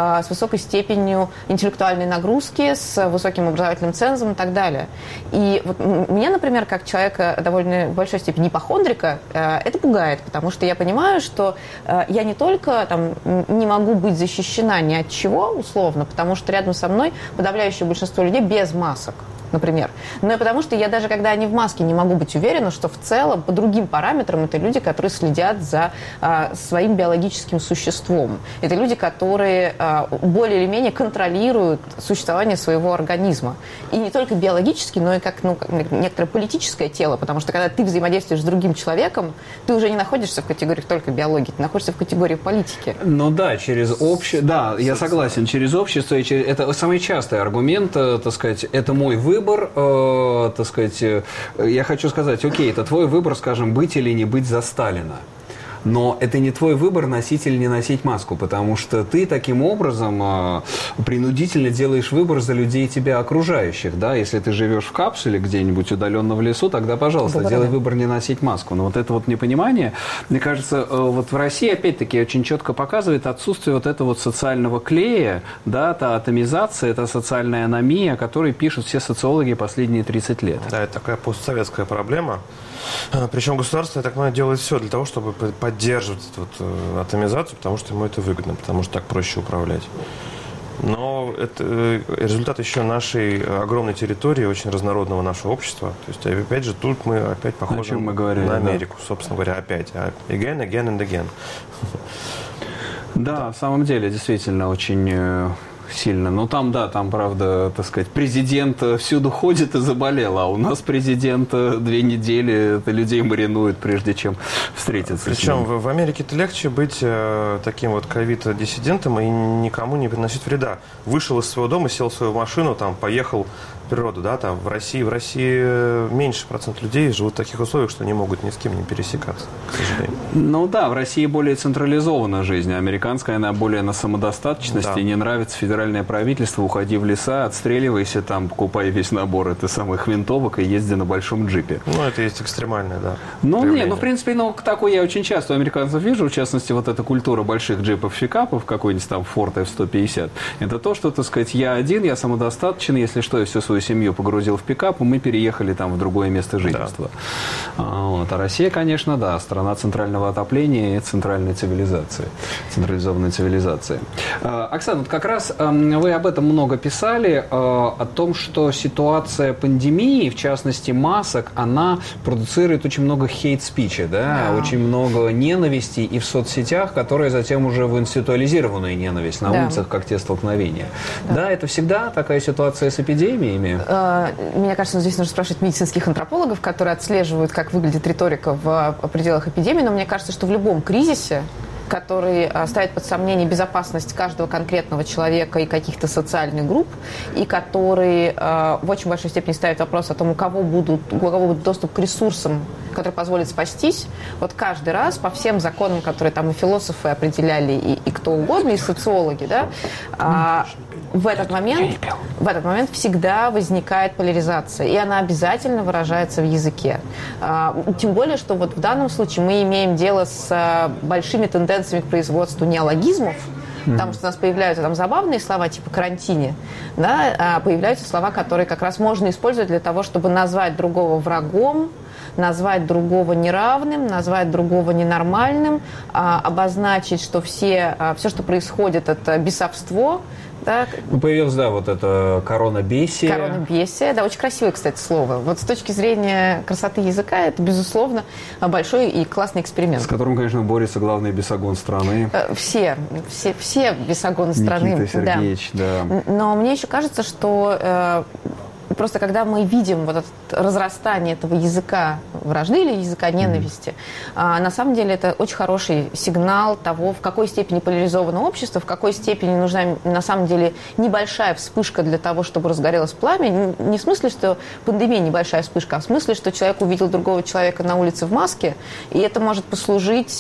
степенью интеллектуальной нагрузки, с высоким образовательным цензом и так далее. И вот меня, например, как человека довольно большой степени ипохондрика, это пугает, потому что я понимаю, что я не только там, не могу быть защищена ни от чего, условно, потому что рядом со мной подавляющее большинство людей без масок, например. Но и потому что я даже, когда они в маске, не могу быть уверена, что в целом по другим параметрам это люди, которые следят за своим биологическим существом. Это люди, которые более или менее контролируют существование своего организма. И не только биологически, но и как некоторое политическое тело, потому что когда ты взаимодействуешь с другим человеком, ты уже не находишься в категориях только биологии, ты находишься в категории политики. Ну да, через общее, да, я согласен, через общество, и через... это самый частый аргумент, так сказать, это мой выбор, так сказать, я хочу сказать, окей, это твой выбор, скажем, быть или не быть за Сталина. Но это не твой выбор, носить или не носить маску, потому что ты таким образом принудительно делаешь выбор за людей тебя окружающих. Да? Если ты живешь в капсуле где-нибудь удаленно в лесу, тогда, пожалуйста, делай выбор не носить маску. Но вот это вот непонимание, мне кажется, вот в России, опять-таки, очень четко показывает отсутствие вот этого вот социального клея, да, та атомизация, это социальная аномия, о которой пишут все социологи последние 30 лет. Да, это такая постсоветская проблема. Причем государство, я так понимаю, делает все для того, чтобы поддерживать эту вот атомизацию, потому что ему это выгодно, потому что так проще управлять. Но это результат еще нашей огромной территории, очень разнородного нашего общества. То есть, опять же, тут мы опять похожи на Америку, да. Собственно говоря, опять. Again, again and again. Да, в самом деле, действительно, очень сильно. Но там, да, там, правда, так сказать, президент всюду ходит и заболел, а у нас президент 2 недели людей маринует, прежде чем встретиться. Причем в Америке-то легче быть таким вот ковид-диссидентом и никому не приносить вреда. Вышел из своего дома, сел в свою машину, там, поехал в природу, да, там, в России меньше процент людей живут в таких условиях, что не могут ни с кем не пересекаться, к сожалению. Ну да, в России более централизована жизнь, а американская, она более на самодостаточности, Да. не нравится федеральное правительство, уходи в леса, отстреливайся там, покупай весь набор это самых винтовок и езди на большом джипе. Ну, это есть экстремальное, да. Ну, проявление. не, ну, в принципе, ну, такой я очень часто у американцев вижу, в частности, вот эта культура больших джипов-пикапов, какой-нибудь там Ford F-150, это то, что, так сказать, я один, я самодостаточен, если что, я всю свою семью погрузил в пикап, и мы переехали там в другое место жительства. Да. Вот. А Россия, конечно, да, страна центрального отопления и центральной цивилизации, централизованной цивилизации. Оксана, вот как раз вы об этом много писали, о том, что ситуация пандемии, в частности масок, она продуцирует очень много хейт-спича, да? Очень много ненависти и в соцсетях, которая затем уже в институализированную ненависть на улицах, как те столкновения. Да, это всегда такая ситуация с эпидемиями? Мне кажется, здесь нужно спрашивать медицинских антропологов, которые отслеживают, как выглядит риторика в пределах эпидемии, но мне кажется, что в любом кризисе, который ставит под сомнение безопасность каждого конкретного человека и каких-то социальных групп, и который в очень большой степени ставит вопрос о том, у кого будет доступ к ресурсам, которые позволят спастись. Вот каждый раз по всем законам, которые там и философы определяли, и кто угодно, и социологи, да, в этот момент всегда возникает поляризация, и она обязательно выражается в языке. Тем более, что вот в данном случае мы имеем дело с большими тенденциями к производству неологизмов, потому что у нас появляются там забавные слова типа «карантине», да, а появляются слова, которые как раз можно использовать для того, чтобы назвать другого врагом, назвать другого неравным, назвать другого ненормальным, обозначить, что все, что происходит, это бесовство. Да. Ну, появилась, да, вот это коронабесие. Коронабесие, да, очень красивое, кстати, слово. Вот с точки зрения красоты языка, это, безусловно, большой и классный эксперимент. С которым, конечно, борется главный бесогон страны. Все бесогоны страны. Никита Сергеевич, да. Но мне еще кажется, что просто когда мы видим вот это разрастание этого языка вражды или языка ненависти, на самом деле это очень хороший сигнал того, в какой степени поляризовано общество, в какой степени нужна на самом деле небольшая вспышка для того, чтобы разгорелось пламя. Не в смысле, что пандемия небольшая вспышка, а в смысле, что человек увидел другого человека на улице в маске, и это может послужить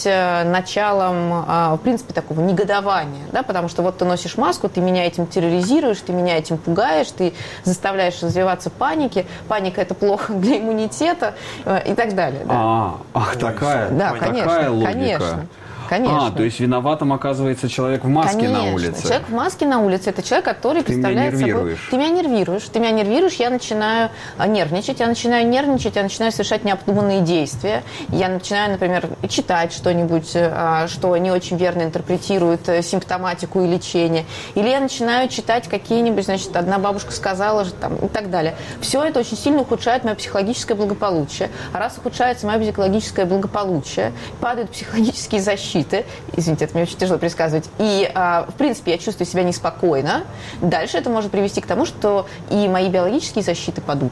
началом, в принципе, такого негодования, да, потому что вот ты носишь маску, ты меня этим терроризируешь, ты меня этим пугаешь, ты заставляешь развиваться панике. Паника – это плохо для иммунитета и так далее. Да. Такая, да, такая логика. Конечно. То есть виноватым оказывается человек в маске на улице. Человек в маске на улице – это человек, который представляет собой… Ты меня нервируешь, я начинаю нервничать, я начинаю совершать необдуманные действия. Я начинаю, например, читать что-нибудь, что не очень верно интерпретирует симптоматику и лечение. Или я начинаю читать какие-нибудь, значит, одна бабушка сказала, там, и так далее. Все это очень сильно ухудшает мое психологическое благополучие. А раз ухудшается мое психологическое благополучие, падают психологические защиты. Извините, это мне очень тяжело пересказывать. И, в принципе, я чувствую себя неспокойно. Дальше это может привести к тому, что и мои биологические защиты падут.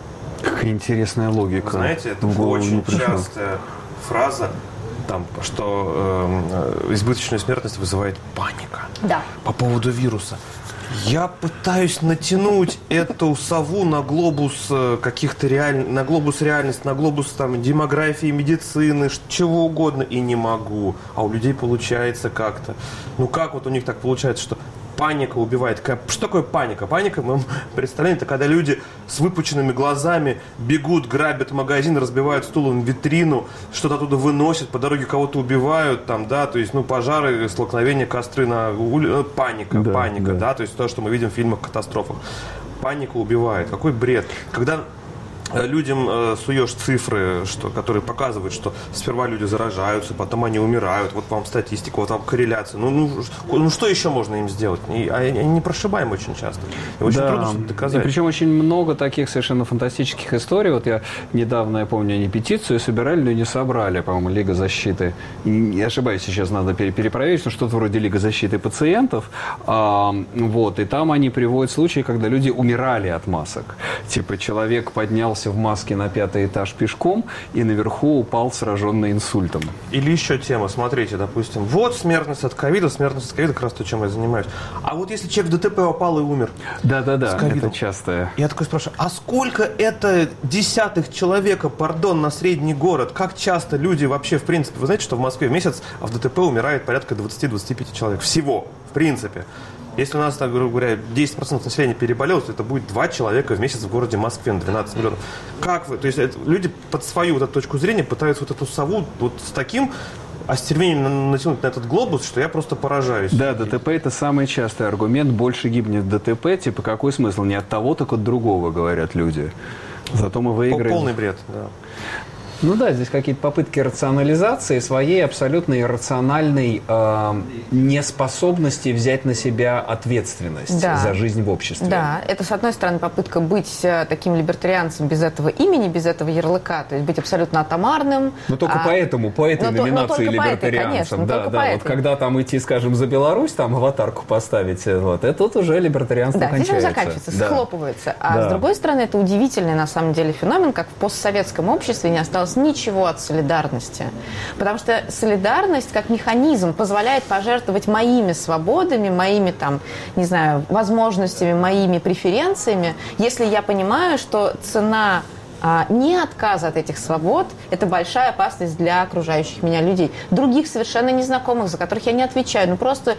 Какая интересная логика. Знаете, это очень частая фраза, там, что избыточную смертность вызывает паника. Да. По поводу вируса. Я пытаюсь натянуть эту сову на глобус каких-то на глобус реальности, на глобус там демографии, медицины, чего угодно, и не могу. А у людей получается как-то. Ну как вот у них так получается, что паника убивает? Что такое паника? Паника, мы представляем, это когда люди с выпученными глазами бегут, грабят магазин, разбивают стулом витрину, что-то оттуда выносят, по дороге кого-то убивают, там, да, то есть, пожары, столкновения, костры на улице, паника, да, то есть то, что мы видим в фильмах, катастрофах. Паника убивает. Какой бред. Когда людям суешь цифры, которые показывают, что сперва люди заражаются, потом они умирают, вот вам статистика, вот вам корреляция. Ну что еще можно им сделать? Они непрошибаемы очень часто. И очень трудно что-то доказать. И причем очень много таких совершенно фантастических историй. Вот я недавно, я помню, они петицию собирали, но не собрали, по-моему, Лига защиты. Не ошибаюсь, сейчас надо перепроверить, но что-то вроде Лига защиты пациентов. Вот, и там они приводят случаи, когда люди умирали от масок. Типа человек поднялся в маске на 5-й этаж пешком и наверху упал, сраженный инсультом. Или еще тема, смотрите, допустим, вот смертность от ковида как раз то, чем я занимаюсь. А вот если человек в ДТП попал и умер. Да-да-да, это часто. Я такой спрашиваю, а сколько это десятых человека, на средний город? Как часто люди вообще, в принципе, вы знаете, что в Москве в месяц в ДТП умирает порядка 20-25 человек всего, в принципе. Если у нас, так, грубо говоря, 10% населения переболело, то это будет 2 человека в месяц в городе Москве на 12 миллионов. Как вы? То есть люди под свою вот эту точку зрения пытаются вот эту сову вот с таким остервенением натянуть на этот глобус, что я просто поражаюсь. Да, ДТП – это самый частый аргумент. Больше гибнет в ДТП. Типа, какой смысл? Не от того, так от другого, говорят люди. Зато мы выиграем. Полный бред, да. Ну да, здесь какие-то попытки рационализации своей абсолютно иррациональной неспособности взять на себя ответственность за жизнь в обществе. Да, это, с одной стороны, попытка быть таким либертарианцем без этого имени, без этого ярлыка, то есть быть абсолютно атомарным. Но только по этой номинации либертарианцем. Да, вот когда там идти, скажем, за Беларусь, там аватарку поставить, вот, и тут уже либертарианство кончается. Да, здесь он заканчивается, схлопывается. А с другой стороны, это удивительный, на самом деле, феномен, как в постсоветском обществе не осталось ничего от солидарности. Потому что солидарность как механизм позволяет пожертвовать моими свободами, моими там, не знаю, возможностями, моими преференциями, если я понимаю, что цена не отказа от этих свобод – это большая опасность для окружающих меня людей. Других совершенно незнакомых, за которых я не отвечаю, но просто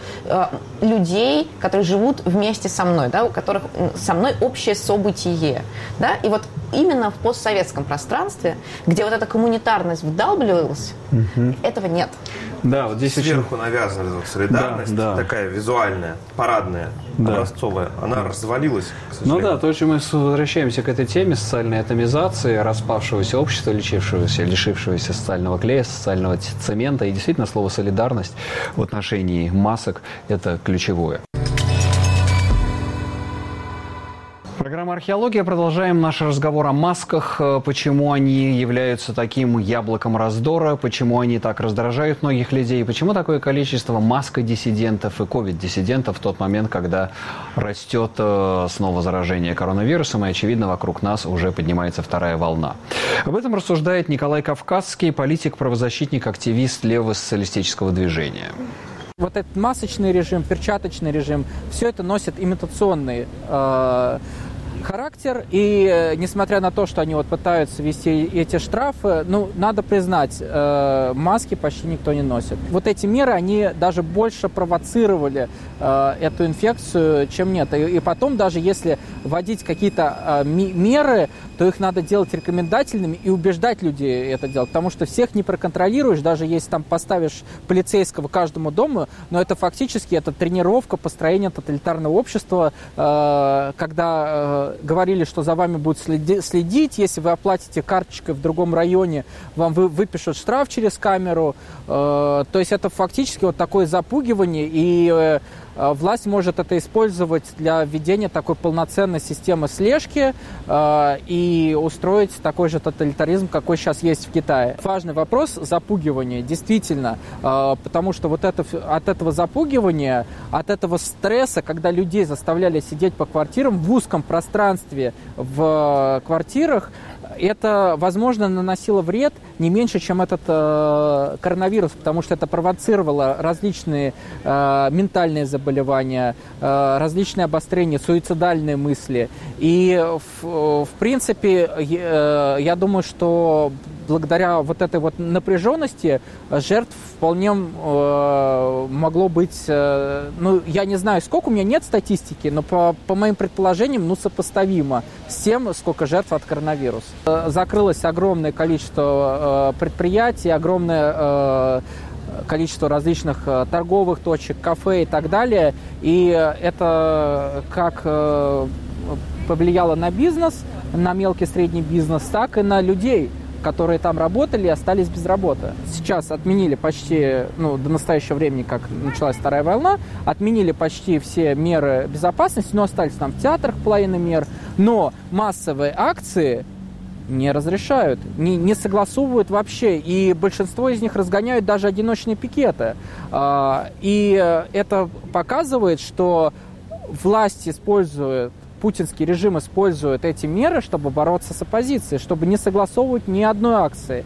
людей, которые живут вместе со мной, да, у которых со мной общее событие. Да? И вот именно в постсоветском пространстве, где вот эта коммунитарность вдалбливалась, этого нет. Да, вот здесь сверху навязана вот солидарность, такая визуальная, парадная, образцовая, она развалилась, к сожалению. Ну да, то, что мы возвращаемся к этой теме социальной атомизации, распавшегося общества, лишившегося социального клея, социального цемента. И действительно, слово «солидарность» в отношении масок – это ключевое. Программа «Археология». Продолжаем наш разговор о масках. Почему они являются таким яблоком раздора, почему они так раздражают многих людей, почему такое количество маскодиссидентов и ковид-диссидентов в тот момент, когда растет снова заражение коронавирусом, и, очевидно, вокруг нас уже поднимается вторая волна. Об этом рассуждает Николай Кавказский, политик, правозащитник, активист левого социалистического движения. Вот этот масочный режим, перчаточный режим, все это носит имитационный характер, и несмотря на то, что они вот пытаются ввести эти штрафы, ну, надо признать, маски почти никто не носит. Вот эти меры, они даже больше провоцировали эту инфекцию, чем нет. И потом, даже если вводить какие-то меры, то их надо делать рекомендательными и убеждать людей это делать, потому что всех не проконтролируешь, даже если там поставишь полицейского каждому дому, но это фактически это тренировка построения тоталитарного общества, когда говорили, что за вами будут следить, если вы оплатите карточкой в другом районе, вам выпишут штраф через камеру, то есть это фактически вот такое запугивание, и власть может это использовать для введения такой полноценной системы слежки и устроить такой же тоталитаризм, какой сейчас есть в Китае. Важный вопрос запугивания, действительно, потому что вот от этого запугивания, от этого стресса, когда людей заставляли сидеть по квартирам в узком пространстве в квартирах, это, возможно, наносило вред не меньше, чем этот коронавирус, потому что это провоцировало различные ментальные заболевания, различные обострения, суицидальные мысли. И, в принципе, я думаю, что благодаря вот этой вот напряженности жертв вполне могло быть, ну, я не знаю, сколько, у меня нет статистики, но по моим предположениям, ну, сопоставимо с тем, сколько жертв от коронавируса. Закрылось огромное количество предприятий, огромное количество различных торговых точек, кафе и так далее. И это как повлияло на бизнес, на мелкий и средний бизнес, так и на людей, которые там работали и остались без работы. Сейчас отменили почти, до настоящего времени, как началась вторая волна, отменили почти все меры безопасности, но остались там в театрах половина мер, но массовые акции не разрешают, не согласовывают вообще, и большинство из них разгоняют даже одиночные пикеты. И это показывает, что власть использует, путинский режим использует эти меры, чтобы бороться с оппозицией, чтобы не согласовывать ни одной акции.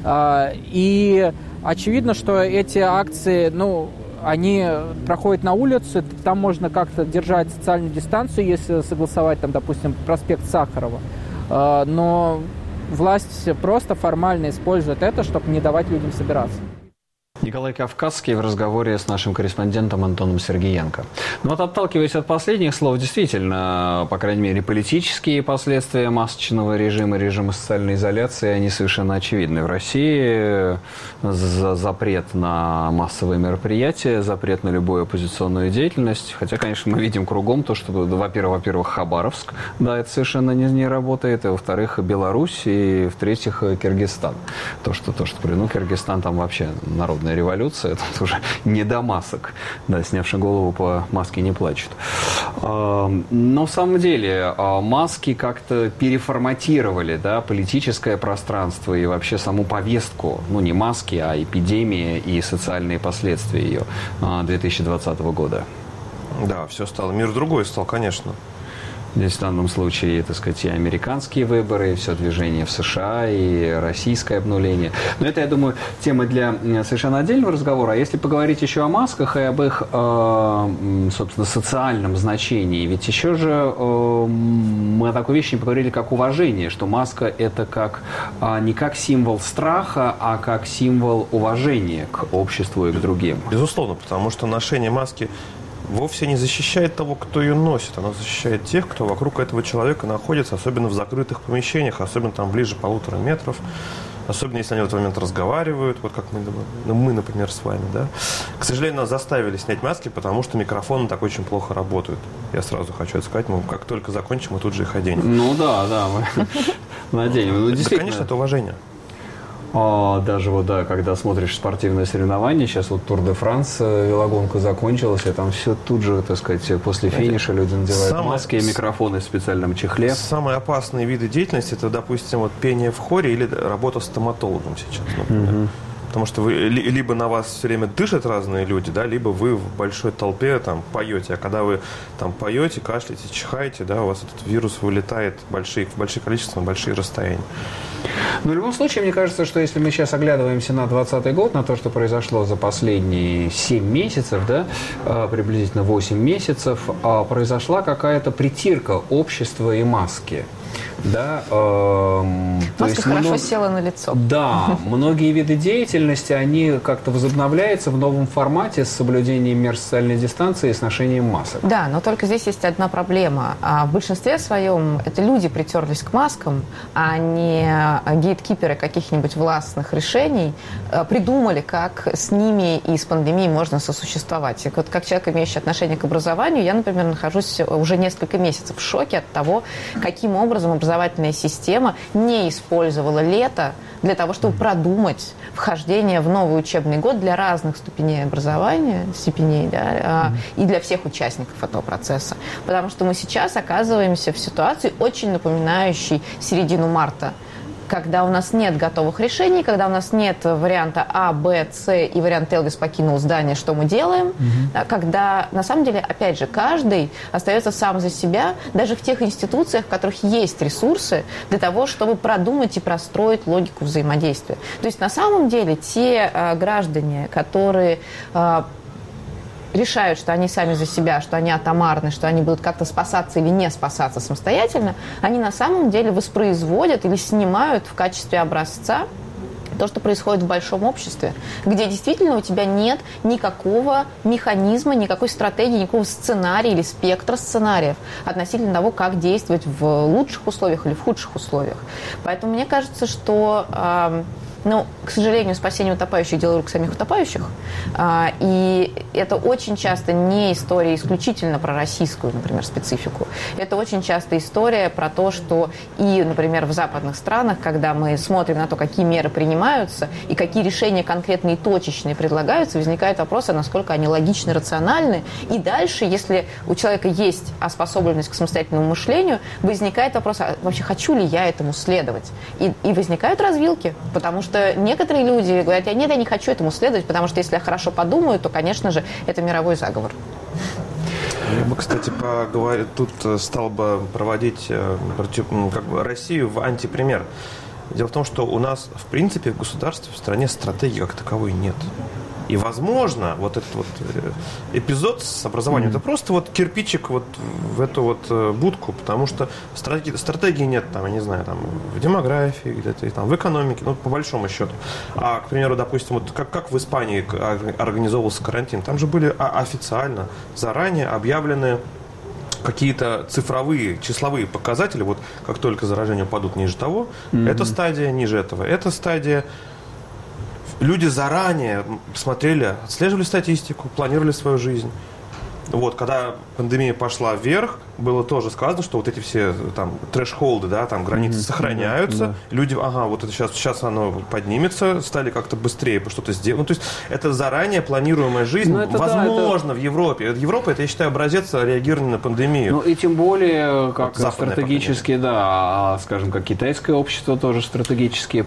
И очевидно, что эти акции, они проходят на улице, там можно как-то держать социальную дистанцию, если согласовать, там, допустим, проспект Сахарова. Но власть просто формально использует это, чтобы не давать людям собираться. Николай Кавказский в разговоре с нашим корреспондентом Антоном Сергеенко. Отталкиваясь от последних слов, действительно, по крайней мере, политические последствия масочного режима социальной изоляции, они совершенно очевидны. В России запрет на массовые мероприятия, запрет на любую оппозиционную деятельность. Хотя, конечно, мы видим кругом то, что, во-первых, Хабаровск, да, это совершенно не работает, и, во-вторых, Беларусь, и, в-третьих, Киргизстан. Киргизстан там вообще народная революция, тут уже не до масок. Да, снявши голову по маске не плачут. Но в самом деле маски как-то переформатировали, да, политическое пространство и вообще саму повестку, не маски, а эпидемия и социальные последствия ее 2020 года. Да, все стало. Мир другой стал, конечно. Здесь в данном случае, так сказать, и американские выборы, и все движение в США, и российское обнуление. Но это, я думаю, тема для совершенно отдельного разговора. А если поговорить еще о масках и об их, собственно, социальном значении, ведь еще же мы о такой вещи не поговорили, как уважение, что маска – это не как символ страха, а как символ уважения к обществу и к другим. Безусловно, потому что ношение маски вовсе не защищает того, кто ее носит. Она защищает тех, кто вокруг этого человека находится, особенно в закрытых помещениях, особенно там ближе 1,5 метров, особенно если они в этот момент разговаривают, вот как мы, например, с вами, да. К сожалению, нас заставили снять маски, потому что микрофоны так очень плохо работают. Я сразу хочу это сказать, мы как только закончим, мы тут же их оденем. Да, мы наденем. Да, конечно, это уважение. Даже когда смотришь спортивное соревнование, сейчас Тур де Франс, велогонка закончилась, и там все тут же, так сказать, после финиша люди надевают маски и микрофоны в специальном чехле. Самые опасные виды деятельности – это, допустим, пение в хоре или работа стоматологом сейчас, например. Потому что либо на вас все время дышат разные люди, да, либо вы в большой толпе там поете. А когда вы там поете, кашляете, чихаете, да, у вас этот вирус вылетает в большие количества, на большие расстояния. Но в любом случае, мне кажется, что если мы сейчас оглядываемся на 2020 год, на то, что произошло за последние 7 месяцев, да, приблизительно 8 месяцев, произошла какая-то притирка общества и маски. Да, маска хорошо села на лицо. Да, многие виды деятельности, они как-то возобновляются в новом формате с соблюдением мер социальной дистанции и с ношением масок. Да, но только здесь есть одна проблема. В большинстве своем это люди притерлись к маскам, а не гейткиперы каких-нибудь властных решений придумали, как с ними и с пандемией можно сосуществовать. И вот как человек, имеющий отношение к образованию, я, например, нахожусь уже несколько месяцев в шоке от того, каким образом образовательная система не использовала лето для того, чтобы продумать вхождение в новый учебный год для разных ступеней образования, и для всех участников этого процесса. Потому что мы сейчас оказываемся в ситуации, очень напоминающей середину марта, когда у нас нет готовых решений, когда у нас нет варианта А, Б, С и вариант Элвис покинул здание, что мы делаем, когда, на самом деле, опять же, каждый остается сам за себя, даже в тех институциях, в которых есть ресурсы для того, чтобы продумать и простроить логику взаимодействия. То есть, на самом деле, те граждане, которые решают, что они сами за себя, что они атомарны, что они будут как-то спасаться или не спасаться самостоятельно, они на самом деле воспроизводят или снимают в качестве образца то, что происходит в большом обществе, где действительно у тебя нет никакого механизма, никакой стратегии, никакого сценария или спектра сценариев относительно того, как действовать в лучших условиях или в худших условиях. Поэтому мне кажется, что Но, к сожалению, спасение утопающих – дело рук самих утопающих. И это очень часто не история исключительно про российскую, например, специфику. Это очень часто история про то, что и, например, в западных странах, когда мы смотрим на то, какие меры принимаются и какие решения конкретные и точечные предлагаются, возникает вопрос, а насколько они логичны, рациональны. И дальше, если у человека есть способность к самостоятельному мышлению, возникает вопрос, а вообще хочу ли я этому следовать? И возникают развилки, потому что некоторые люди говорят, нет, я не хочу этому следовать, потому что если я хорошо подумаю, то, конечно же, это мировой заговор. Я бы, кстати, тут стал бы проводить Россию в антипример. Дело в том, что у нас, в принципе, в государстве, в стране стратегии как таковой нет. И, возможно, вот этот вот эпизод с образованием, это просто вот кирпичик вот в эту вот будку, потому что стратегии нет, там, я не знаю, там, в демографии, где-то, там, в экономике, ну, по большому счету. А, к примеру, допустим, вот как в Испании организовывался карантин, там же были официально, заранее объявлены какие-то цифровые, числовые показатели, вот как только заражения упадут ниже того, это стадия, ниже этого, это стадия. Люди заранее смотрели, отслеживали статистику, планировали свою жизнь. Вот, когда пандемия пошла вверх, было тоже сказано, что вот эти все там трэш-холды, да, там границы сохраняются. Да. Люди, вот это сейчас оно поднимется, стали как-то быстрее что-то сделать. Ну, то есть это заранее планируемая жизнь, возможно, в Европе. Европа, это, я считаю, образец реагирования на пандемию. Ну и тем более, как вот стратегически, да, скажем, как китайское общество тоже стратегически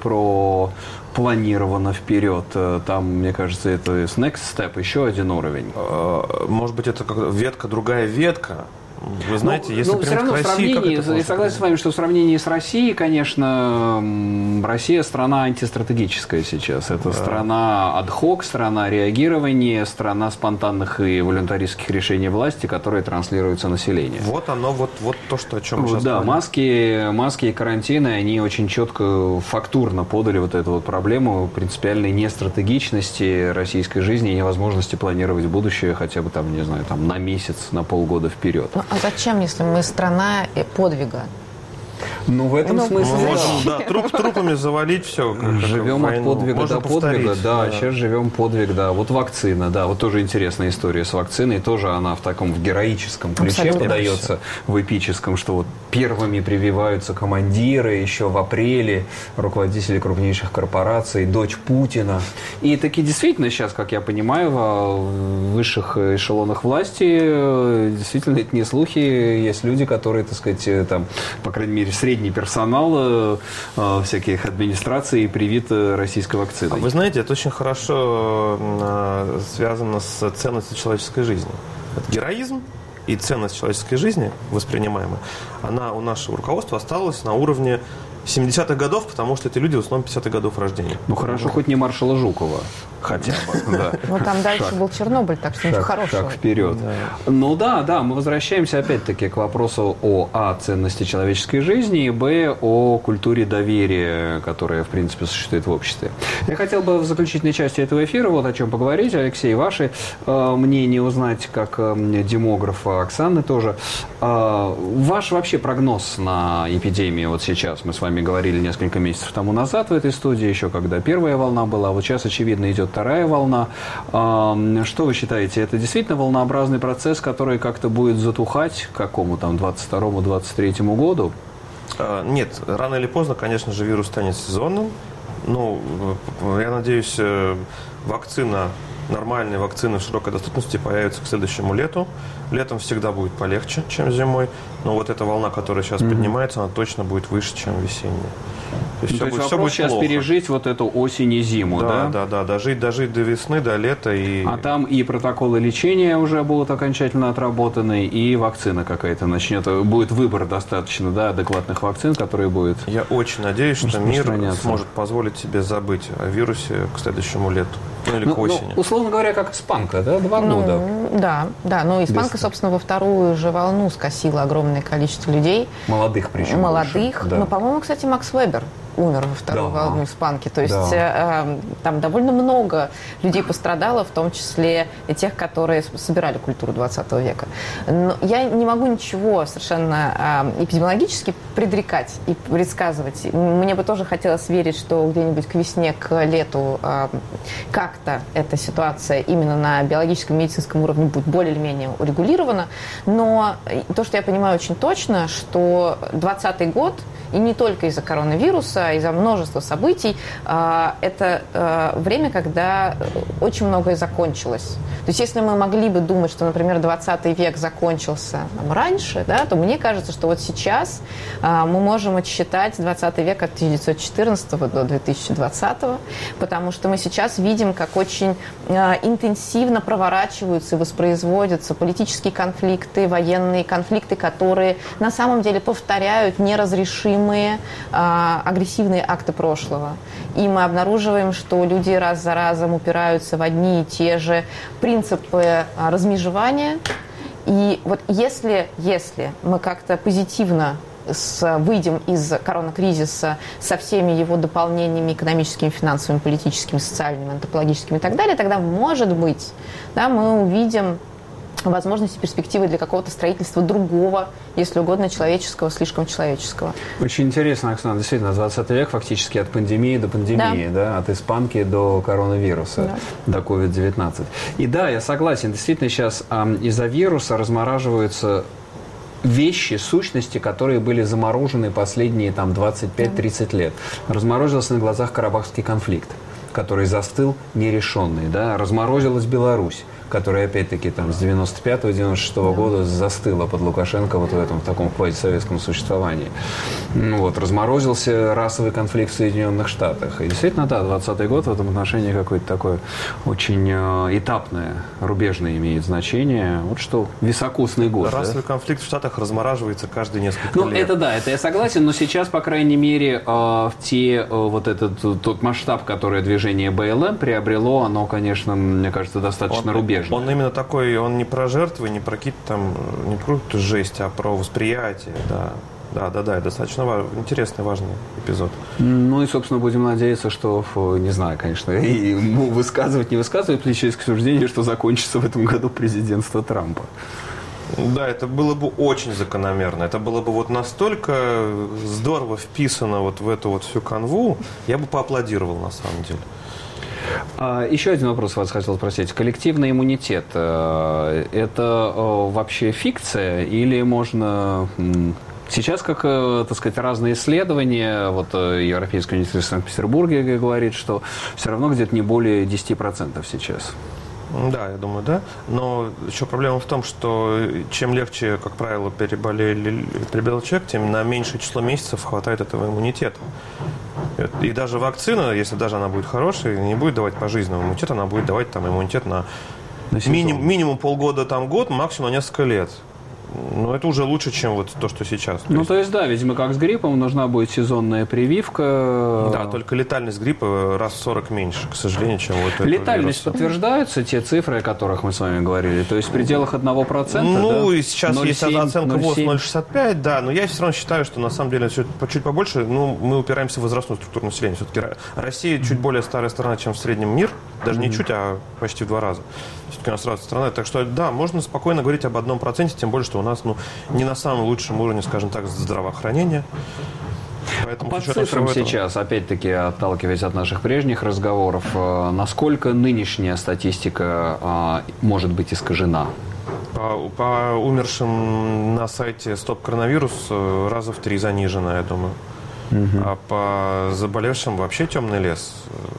планировано вперед. Там, мне кажется, это next step, еще один уровень. Может быть, это как ветка, другая ветка. Вы знаете, если все равно в сравнении, я согласен с вами, что в сравнении с Россией, конечно, Россия страна антистратегическая сейчас. Это страна ад-хок, страна реагирования, страна спонтанных и волюнтаристских решений власти, которые транслируются населению. Вот оно, вот то, о чем мы сейчас говорим. Маски и карантины, они очень четко, фактурно подали вот эту вот проблему принципиальной нестратегичности российской жизни и невозможности планировать будущее хотя бы там, не знаю, там на месяц, на полгода вперед. А зачем, если мы страна подвига? Ну, в этом смысле, мы можем, трупами завалить все. Живем от подвига до подвига, да, сейчас живем подвиг, да. Вот вакцина, да, вот тоже интересная история с вакциной, тоже она в героическом ключе подается, в эпическом, что вот первыми прививаются командиры еще в апреле, руководители крупнейших корпораций, дочь Путина. И таки действительно сейчас, как я понимаю, в высших эшелонах власти действительно это не слухи, есть люди, которые, так сказать, там, по крайней мере, средний персонал всяких администраций привит российской вакциной. Вы знаете, это очень хорошо связано с ценностью человеческой жизни. Это героизм и ценность человеческой жизни, воспринимаемая, она у нашего руководства осталась на уровне 70-х годов, потому что эти люди в основном 50-х годов рождения. Ну хорошо, хоть не маршала Жукова. Хотя бы, да. Ну, там дальше был Чернобыль, так что ничего хорошего. Шаг вперед. Ну да, мы возвращаемся опять-таки к вопросу о ценности человеческой жизни и о культуре доверия, которая, в принципе, существует в обществе. Я хотел бы в заключительной части этого эфира вот о чем поговорить. Алексей, ваши мнения узнать, как демографа, Оксаны тоже. Ваш вообще прогноз на эпидемию вот сейчас? Мы с вами говорили несколько месяцев тому назад в этой студии, еще когда первая волна была. Вот сейчас, очевидно, идет вторая волна. Что вы считаете, это действительно волнообразный процесс, который как-то будет затухать к какому там 22-23 году? Нет, рано или поздно, конечно же, вирус станет сезонным. Ну, я надеюсь, нормальные вакцины в широкой доступности появятся к следующему лету. Летом всегда будет полегче, чем зимой. Но вот эта волна, которая сейчас поднимается, она точно будет выше, чем весенняя. То есть вопрос сейчас плохо. Пережить вот эту осень и зиму, да? Да, дожить до весны, до лета. А там и протоколы лечения уже будут окончательно отработаны, и вакцина какая-то начнет. Будет выбор достаточно, да, адекватных вакцин, которые будут. Я очень надеюсь, что мир сможет позволить себе забыть о вирусе к следующему лету. Ну, или к осени. Условно говоря, как испанка, да? 2 года. Да. Но испанка, собственно, во вторую же волну скосила огромное количество людей. Молодых причем. Молодых. Да. Но, по-моему, кстати, Макс Вебер умер во вторую волну испанки. То есть там довольно много людей пострадало, в том числе и тех, которые собирали культуру 20 века. Но я не могу ничего совершенно эпидемиологически предрекать и предсказывать. Мне бы тоже хотелось верить, что где-нибудь к весне, к лету как-то эта ситуация именно на биологическом, медицинском уровне будет более или менее урегулирована. Но то, что я понимаю очень точно, что 2020 год, и не только из-за коронавируса, а из-за множества событий, это время, когда очень многое закончилось. То есть если мы могли бы думать, что, например, 20 век закончился раньше, да, то мне кажется, что вот сейчас мы можем отсчитать 20 век от 1914 до 2020, потому что мы сейчас видим, как очень интенсивно проворачиваются и воспроизводятся политические конфликты, военные конфликты, которые на самом деле повторяют неразрешимые агрессивные акты прошлого. И мы обнаруживаем, что люди раз за разом упираются в одни и те же принципы размежевания. И вот если мы как-то позитивно выйдем из коронакризиса со всеми его дополнениями экономическими, финансовыми, политическими, социальными, антропологическими и так далее, тогда, может быть, да, мы увидим возможности, перспективы для какого-то строительства другого, если угодно, человеческого, слишком человеческого. Очень интересно, Оксана, действительно, 20 век фактически от пандемии до пандемии, да, от испанки до коронавируса, до COVID-19. И да, я согласен, действительно сейчас из-за вируса размораживаются вещи, сущности, которые были заморожены последние 25-30 лет. Разморозился на глазах Карабахский конфликт, который застыл нерешенный, да, разморозилась Беларусь, которая, опять-таки, с 95-96 года застыла под Лукашенко вот в таком квазисоветском существовании. Разморозился расовый конфликт в Соединенных Штатах. И действительно, да, 20-й год в этом отношении какое-то такое очень этапное, рубежное имеет значение. Вот что високосный год. Расовый конфликт в Штатах размораживается каждые несколько лет. Это да, это я согласен, но сейчас, по крайней мере, тот масштаб, который движение БЛМ приобрело, оно, конечно, мне кажется, достаточно рубежное. Он именно такой, он не про жертвы, не про какие-то не про какую-то жесть, а про восприятие, да. Да, достаточно интересный, важный эпизод. Ну и, собственно, будем надеяться, что, не знаю, конечно, и высказывать, не высказывать политическое суждение, что закончится в этом году президентство Трампа. Да, это было бы очень закономерно. Это было бы настолько здорово вписано в эту всю канву, я бы поаплодировал на самом деле. Еще один вопрос вас хотел спросить. Коллективный иммунитет – это вообще фикция или можно… Сейчас, как, так сказать, разные исследования, Европейский университет в Санкт-Петербурге говорит, что все равно где-то не более 10% сейчас. Да, я думаю, да. Но еще проблема в том, что чем легче, как правило, переболел человек, тем на меньшее число месяцев хватает этого иммунитета. И даже вакцина, если даже она будет хорошей, не будет давать пожизненного иммунитета, она будет давать иммунитет на минимум полгода, год, максимум на несколько лет. Но это уже лучше, чем то, что сейчас. То есть, да, видимо, как с гриппом, нужна будет сезонная прививка. Да, только летальность гриппа раз в 40 меньше, к сожалению, чем летальность подтверждаются те цифры, о которых мы с вами говорили? То есть в пределах 1%? И сейчас 0,7, есть оценка ВОЗ 0,65, да, но я все равно считаю, что на самом деле чуть побольше, мы упираемся в возрастную структуру населения. Все-таки Россия чуть более старая страна, чем в среднем мир, даже не чуть, а почти в 2 раза. Все-таки у нас разная страна. Так что, да, можно спокойно говорить об 1%, тем более, что у нас не на самом лучшем уровне, скажем так, здравоохранения. Поэтому по цифрам сейчас, опять-таки, отталкиваясь от наших прежних разговоров, насколько нынешняя статистика может быть искажена? По умершим на сайте Стоп Коронавирус раза в 3 занижена, я думаю. А по заболевшим вообще темный лес.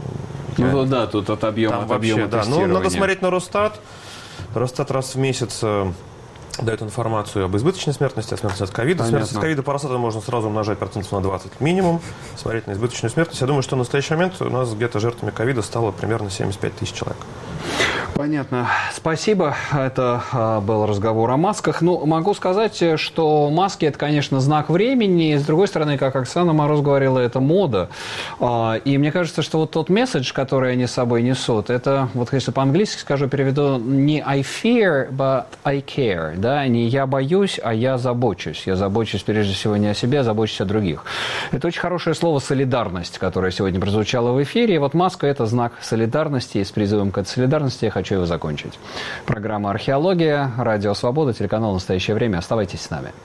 Тут от объема тестирования. Надо смотреть на Росстат. Росстат раз в месяц дает информацию об избыточной смертности, о смертности от ковида. Смертность от ковида по Росстату можно сразу умножать процентов на 20 минимум, смотреть на избыточную смертность. Я думаю, что в настоящий момент у нас где-то жертвами ковида стало примерно 75 тысяч человек. Понятно. Спасибо. Это был разговор о масках. Ну, могу сказать, что маски – это, конечно, знак времени. С другой стороны, как Оксана Мороз говорила, это мода. И мне кажется, что вот тот месседж, который они с собой несут, это, вот если по-английски скажу, переведу, не I fear, but I care. Да? Не я боюсь, а я забочусь. Я забочусь прежде всего не о себе, а забочусь о других. Это очень хорошее слово «солидарность», которое сегодня прозвучало в эфире. И вот маска – это знак солидарности. И с призывом к этой солидарности я хочу его закончить. Программа «Археология», Радио Свобода, телеканал «Настоящее время». Оставайтесь с нами.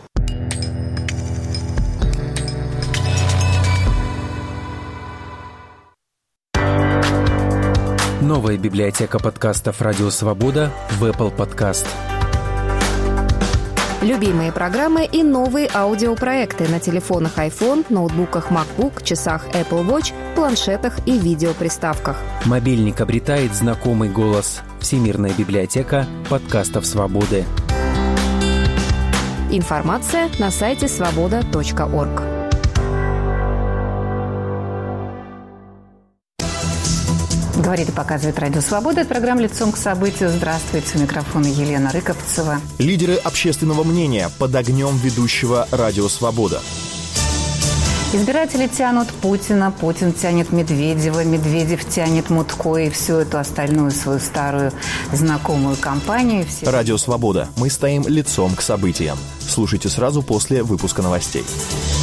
Новая библиотека подкастов «Радио Свобода» в Apple Podcast. Любимые программы и новые аудиопроекты на телефонах iPhone, ноутбуках MacBook, часах Apple Watch, планшетах и видеоприставках. Мобильник обретает знакомый голос. Всемирная библиотека подкастов «Свободы». Информация на сайте svoboda.org. Говорит и показывает Радио Свобода. Это программа «Лицом к событию». Здравствуйте. У микрофона Елена Рыковцева. Лидеры общественного мнения под огнем ведущего Радио Свобода. Избиратели тянут Путина, Путин тянет Медведева, Медведев тянет Мутко и всю эту остальную свою старую знакомую компанию. Радио Свобода. Мы стоим лицом к событиям. Слушайте сразу после выпуска новостей.